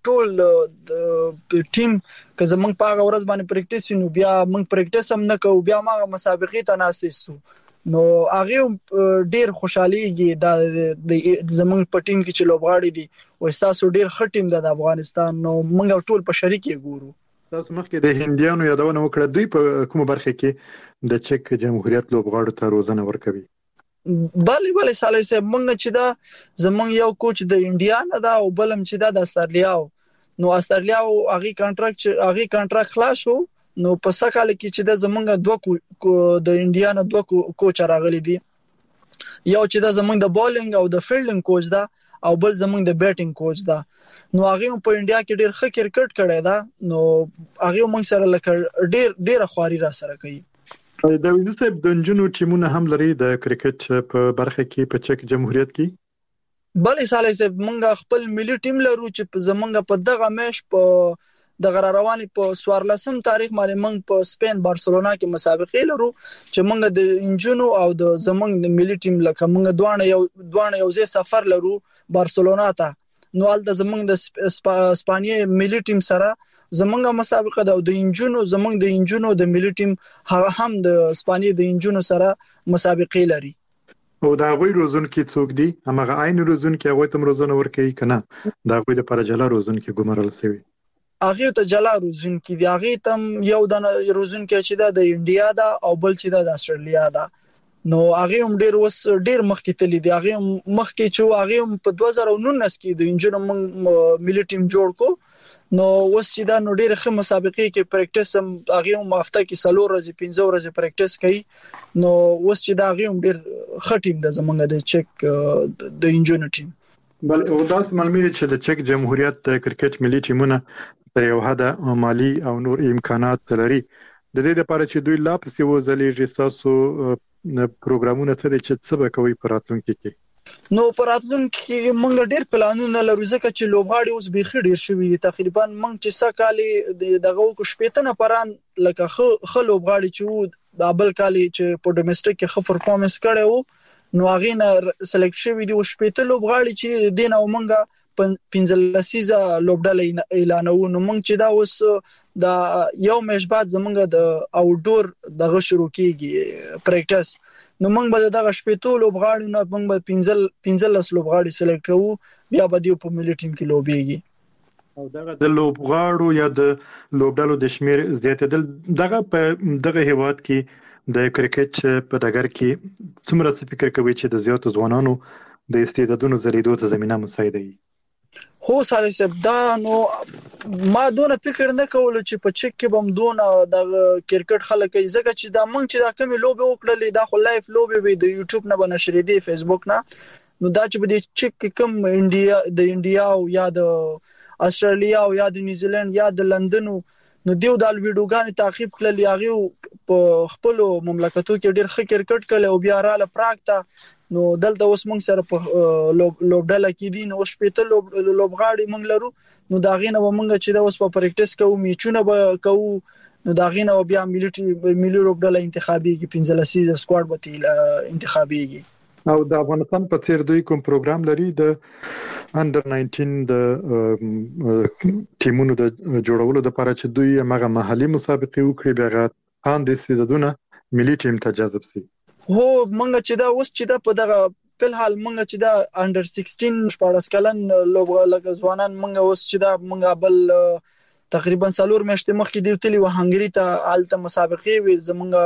ټول ټیم که زمونږ په هغه ورځ باندې پریکټیس نو بیا مونږ پریکټیس هم نه کوو بیا ما مسابقې ته ناسېستو نو هغه ډیر خوشاليږي د زمونږ په ټیم کې چې لوبغاړي دي او تاسو ډیر ښه ټیم د افغانستان نو مونږ ټول په شریک ګورو. تاسو مخکې د هندیانو یادونه وکړه دوی په کومه برخه کې د چک جمهوریت لوبغاړو ته روزنه ورکوي؟ بله سالي سه مونږ چې دا زمونږ یو کوچ د انډیا نه دا او بلم چې دا د استرالیا نو استرالیا هغه کانټراکټ خلاص شو نو په سکهال کې چې دا زمونږ د انډیا نه 2 کوچ راغلي دي یو چې دا زمونږ د بالینګ او د فیلډینګ کوچ دا او بل زمونږ د بیټینګ کوچ دا نو هغه په انډیا کې ډیر ښه کرکټ کړی دا نو هغه موږ سره لکه ډیر خواري را سره کوي. د ویني صاحب د جنونو ټیمونه هم لري د کرکټ په برخه کې په چک جمهوریت کې؟ بلې سالي صاحب موږ خپل ملي ټیم لرو چې زمونږ په دغه میش په د رواني په 14 تاریخ باندې موږ په سپین بارسلونا کې مسابقې لرو چې موږ د انجونو او د زمونږ د ملي ټیم لکه موږ دوه یو ځای سفر لرو بارسلونا ته نو الته زمونږ د اسپانیا ملي ټیم سره زمونږه مسابقه ده او د انجونو د ملي ټیم هم د اسپانیا د انجونو سره مسابقې لري. او دا غوي روزون کې څوک دي هغه عین روزون کې هغه تم روزونه ورکوي کنه دا غوي د پرجلا روزون کې ګمرل سوي هغه ته جلا روزون کې دی هغه تم یو د روزون کې چې د انډیا دا او بل چې د استرالیا دا نو هغه هم ډیر مخکې تللی دی هغه مخکې چې هغه په 2019 کې د انجونو ملي ټیم جوړ کو نو اوس چې دا نو ډېر ښه مسابقې کې پریکټیس هم هغه هم هفته کې 4 ورځې 15 ورځې پریکټیس کوي نو اوس چې دا هغه هم ډېر ښه ټیم د زمونږ د چک د انجونو ټیم. بل او داس معلومه چې د چک جمهوریت کرکټ ملي ټیمونه تر یو حد مالی او نور امکانات لري د دې لپاره چې دوی لا پسې وځلې رساسو پروګرامونه څه دي چې څه به کوي په راتلونکي کې؟ نو پراتلونکو کې موږ ډېر پلانونه لرو ځکه چې لوبغاړي اوس به ډېر شوي دي تقریبا موږ چې سکهال دغه کو شپېتنه پران لکه خو لوبغاړي چې د بل کالي چې په ډومېسټک کې خو پرفورمنس کړي نو هغه نه سلیکټ شوي دي او شپېته لوبغاړي چې دین او موږ 15 لوبډله اعلانو نو موږ چې دا اوس د یو میش بعد زمونږ د اوټډور دغه شروع کیږي پریکټیس نو موږ به دغه شپېتو لوبغاړي نه موږ به 15 لوبغاړي سلیکټ کوو بیا به دیو په ملي ټیم کې لوبيږي او دغه د لوبغاړو یا د لوبډلو د شمیر زیاتېدل دغه په دغه هیواد کې د کرکټ په ډګر کې څومره فکر کوي چې د زیاتو ځوانانو د استعدادونو زریدو ته زمينه مساعده وي؟ هو سالي صاحب دا نو ما دونه فکر نه کول چې په چک کې بم دونه د کرکټ خلک ځکه چې دا مونږ چې دا کمی لوبي وکړلې دا خو لایف لوبي وي د یوټیوب نه بنشرې دي فیسبوک نه نو دا چې په چک کم انډیا او یا د استرالیا او یا د نیوزیلند یا د لندن نو دیو د ویډیوګانی تعقیب کړل هغه په خپل مملکتو کې ډېر ښه کرکټ کړي او بیا رااله پراکټه نو دلته اوس موږ سره په لوبډله کې دي نو شپېته لوبغاړي موږ لرو نو دا غینه موږ چې دا اوس په پریکټیس کوو میچونه به کوو نو دا غینه بیا ملي لوبډله انتخابيږي 15 سکواډ به انتخابيږي او د افغانستان په څیر دوی کوم پروګرام لري د انډر 19 د ټیمونو د جوړولو لپاره چې دوی هغه محلي مسابقې وکړي بیا غاټ د استعدادونه ملي ټیم ته جذب شي؟ هو منګه چې دا اوس چې دا په دغه په حال منګه چې دا انډر 16 14 کلن لوبغاړي ځوانان منګه اوس چې دا منګه بل تقریبا 4 میاشتې مخکې دی تلی و هنګری ته آلته مسابقې وي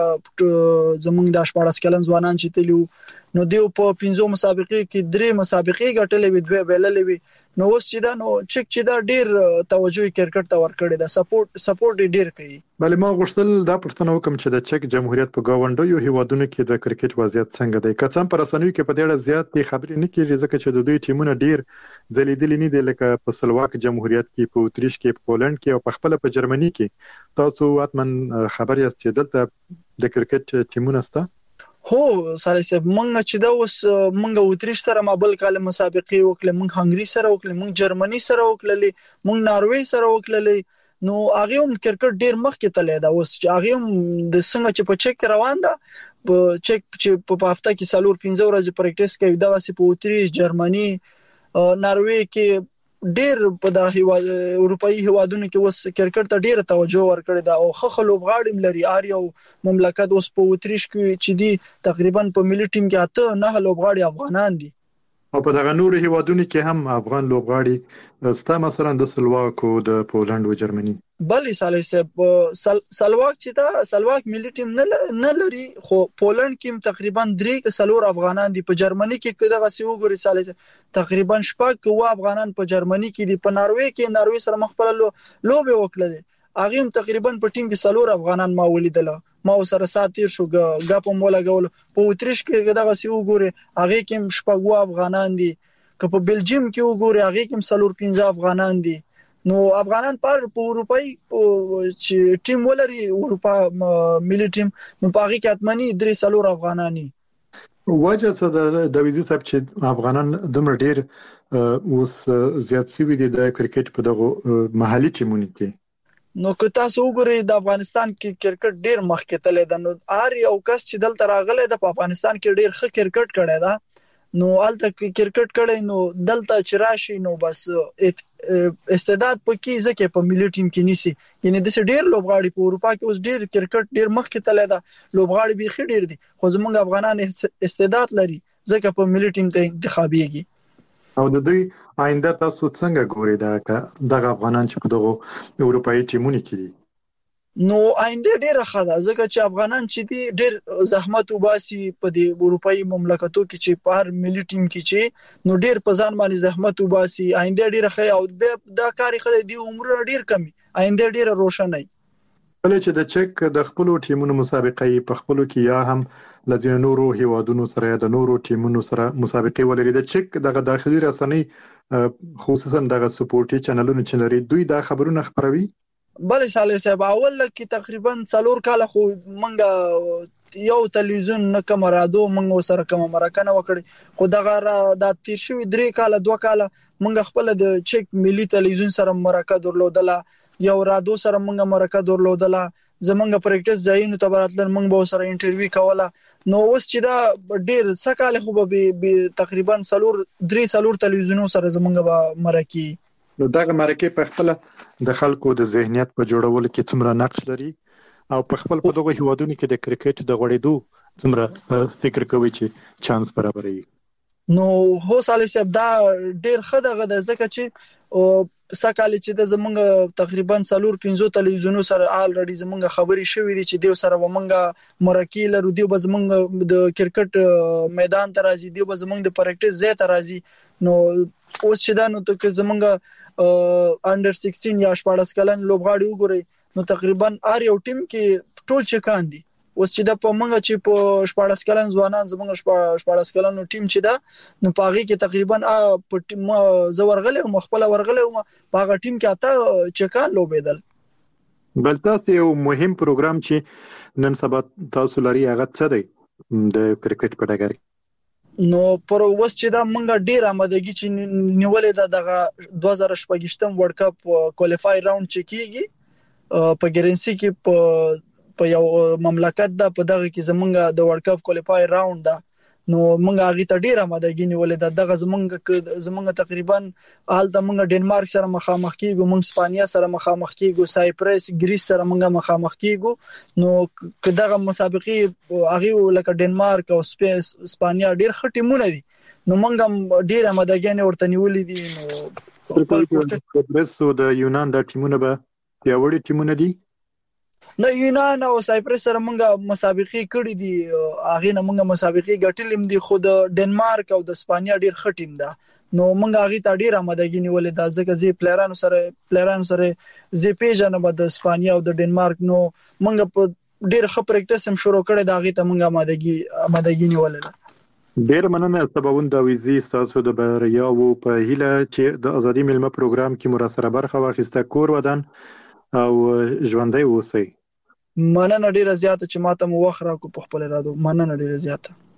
زمونږ د 14 کلن ځوانان چې تلی نو دیو په 15 مسابقې کې 3 مسابقې ګټلې وي 2 بیللې وي نو اوس چې دا نو چک چې دا ډیر توجه کرکټ ته ورکړي دا سپورټ ډیر کوي. بل ما غوښتل دا پښتنه وکم چې د چک جمهوریت په گاونډیو هیوادونو کې د کرکټ وضعیت څنګه دی که څم پر اسانوي کې په ډېر زیات خبرې نه کیږي ځکه چې د دوی ټیمونه ډیر ځلیدلې نه دي لکه په سلواک جمهوریت کې په اتریش کې په پولند کې او په خپل په جرمني کې تاسو اتمن خبر یاست چې دلته د کرکټ ټیمونه سته. هو سره سب مونږ چې دا اوس مونږ اتریش سره مابل کاله مسابقې وکړه مونږ هنګری سره وکړه مونږ جرمني سره وکړه مونږ ناروې سره وکړه نو هغه هم کرکټ ډیر مخکې تللی دا اوس چې هغه هم د څنګه چې په چک روان ده په چک چې په هفته کې 4-5 ورځې پریکټیس کوي دا واسي په اتریش جرمني ناروې کې ډیر په د اروپאי هیوادونو کې اوس کرکټ ته ډیر توجه ورکړي دا او خخ لوبغاړي لري اریو مملکت اوس په اتریش کې چې دی تقریبا په ملي ټیم کې 8-9 لوبغاړي افغانان دي او په دغه نور هیوادونو کې هم افغان لوبغاړي ستا مثلا د سلواک او د پولند او جرمني بلې سالي سلواک چې دا سلواک ملي ټیم نه لري خو پولند کې تقریبا 3 افغانان دي په جرمني کې دغه سی وګوري سالي تقریبا 6 افغانان په جرمني کې دي په ناروې سره مخبل لوبه وکړه هغه هم تقریبا په ټیم کې 4 افغانان ما ولیدل ما سره ساتیر شو غاپو مولا غول په اتریش کې دغه سی وګوري هغه کې 6 افغانان دي که په بلجیم کې وګوري هغه کې 4-5 افغانان دي نو افغانان پر اروپאי چې ټیم ولري اروپا ملي ټیم نو پاغي کې اتمنی 3 افغانانی وجه څه د ویزي صاحب چې افغانان دومره ډیر اوس زیات سوي دي د کرکټ په دغه محلي ټیمونو کې نو که تاسو وګورئ د افغانستان کې کرکټ ډیر مخکې تللی دی نو هر یو کس چې دلته راغلی د افغانستان کې ډیر ښه کرکټ کړی دا نو الته کرکټ کړی نو دلته چې راشي نو بس استعداد پکې ځکه په ملي ټیم کې نيسي یعنی د ډیر لوبغاړي په اروپا کې اوس ډیر کرکټ ډیر مخکې تللی دا لوبغاړي به خې ډیر دي خو زمونږ افغانان استعداد لري ځکه په ملي ټیم ته انتخابيږي او د دوی آینده تاسو څنګه ګورئ دغه افغانان چې په دغه اروپאי ټیمونو کې دي نو آینده ډیره ښه ده ځکه چې افغانان چې دي ډیر زحمت وباسي په دې اروپאי مملکتو کې چې په هر ملي ټیم کې چې نو ډیر په ځان باندې زحمت وباسي آینده ډیره ښه او دا کاری خدای دی عمر ډیر کمی آینده ډیره روښانه کله چې د چک د خپل ټیمونو مسابقې په خپل کې یا هم لزین نورو هیوادونو سره د نورو ټیمونو سره مسابقې ولري د چک دغه داخلي رسنۍ خصوصا دغه سپورټي چینلونو چې لري دوی دا خبرونه خبروي بلې سالي صاحب اول کې تقریبا 4 کال خو منګه یو تلویزیون نه کوم رادیو منګه سره کوم مرکه وکړي خو دغه د تیر شوی 3 کال 2 کال منګه خپل د چک ملي تلویزیون سره مرکه درلودله یو رادیو سره منګه مرکه درلودله زمونږ پریکټیس ځایونو ته براتل منګه به سره انټرویو کوله نو اوس چې دا ډیر سکاله خو به تقریبا 3 تلویزیونو سره زمونږ به مرکه نو دغه مرکه په خپل د خلکو د ذهنیت په جوړولو کې څومره نقش لري او په خپل په دغه هیوادونو کې د کرکټ د غوړېدو څومره فکر کوي چې چانس برابري نو هو سالي صاحب دا ډیر ښه دغه ځکه چې سکاله چې د زمونږ تقریبا 4-5 تلویزیونو سره الریډي زمونږ خبري شوې دي چې دیو سره ومنګه مرکه لرو دیو زمونږ د کرکټ میدان ته راځي دیو زمونږ د پریکټیس ځای ته راځي نو اوس چې دا نو ته زمونږ انډر 16 یا 14 کلن لوبغاړي وګورئ نو تقریبا هر یو ټیم کې ټول چکان دي اوس چې دا په منګه چې په 14 کلن ځوانان زمونږ 14 کلن ټیم چې دا نو پاغي کې تقریبا په ټیم زورغله او مخبل ورغله او پاغه ټیم کې اته چکان لوبېدل بل تاسو یو مهم پروګرام چې نن سبا تاسو لري هغه څه دی د کرکټ په ډګر نو پر اوس چې دا منګه ډیر آمادګي چې نیولې ده دغه 2018 ورلد کپ کوالیفای راوند چې کیږي په ګرنسي کې په یو مملکت ده په دغه کې زمونږ د ورلد کپ کوالیفای راوند ده نو موږ هغه ته ډیره مدګی نیولې دغه زمونږ تقریبا حالت موږ ډنمارک سره مخامخ کیږو، موږ اسپانیا سره مخامخ کیږو، سایپرس ګریس سره موږ مخامخ کیږو. نو کداغه مسابقې هغه لکه ډنمارک او اسپانیا ډیر ښه ټیمونه دي، نو موږ ډیره مدګی ورته نیولې دي. نو سایپرس او د یونان د ټیمونه به پیاوړي ټیمونه دي. د یونان او سایپرس سره موږ مسابقې کړې دي، هغه نه موږ مسابقې ګټلې دي، خو د ډنمارک او د اسپانیا ډیر ښه ټیم ده. نو موږ هغه ته ډیر آمادګي نیولې ده، ځکه زی پلیرانو سره زی پیژنم د اسپانیا او د ډنمارک. نو موږ په ډیر ښه پریکټیس هم شروع کړی دا، هغه ته موږ آمادګي نیولې ده. ډیر مننه سباوند داویزی تاسو د بریا او په هیله چې د ازادي ملما پروګرام کې مو سره برخه واخیسته، کور ودان او ژوندۍ اوسئ. مننه ډیره زیاته چې ماته مو وخت راکو په خپل رادو. مننه ډیره زیاته.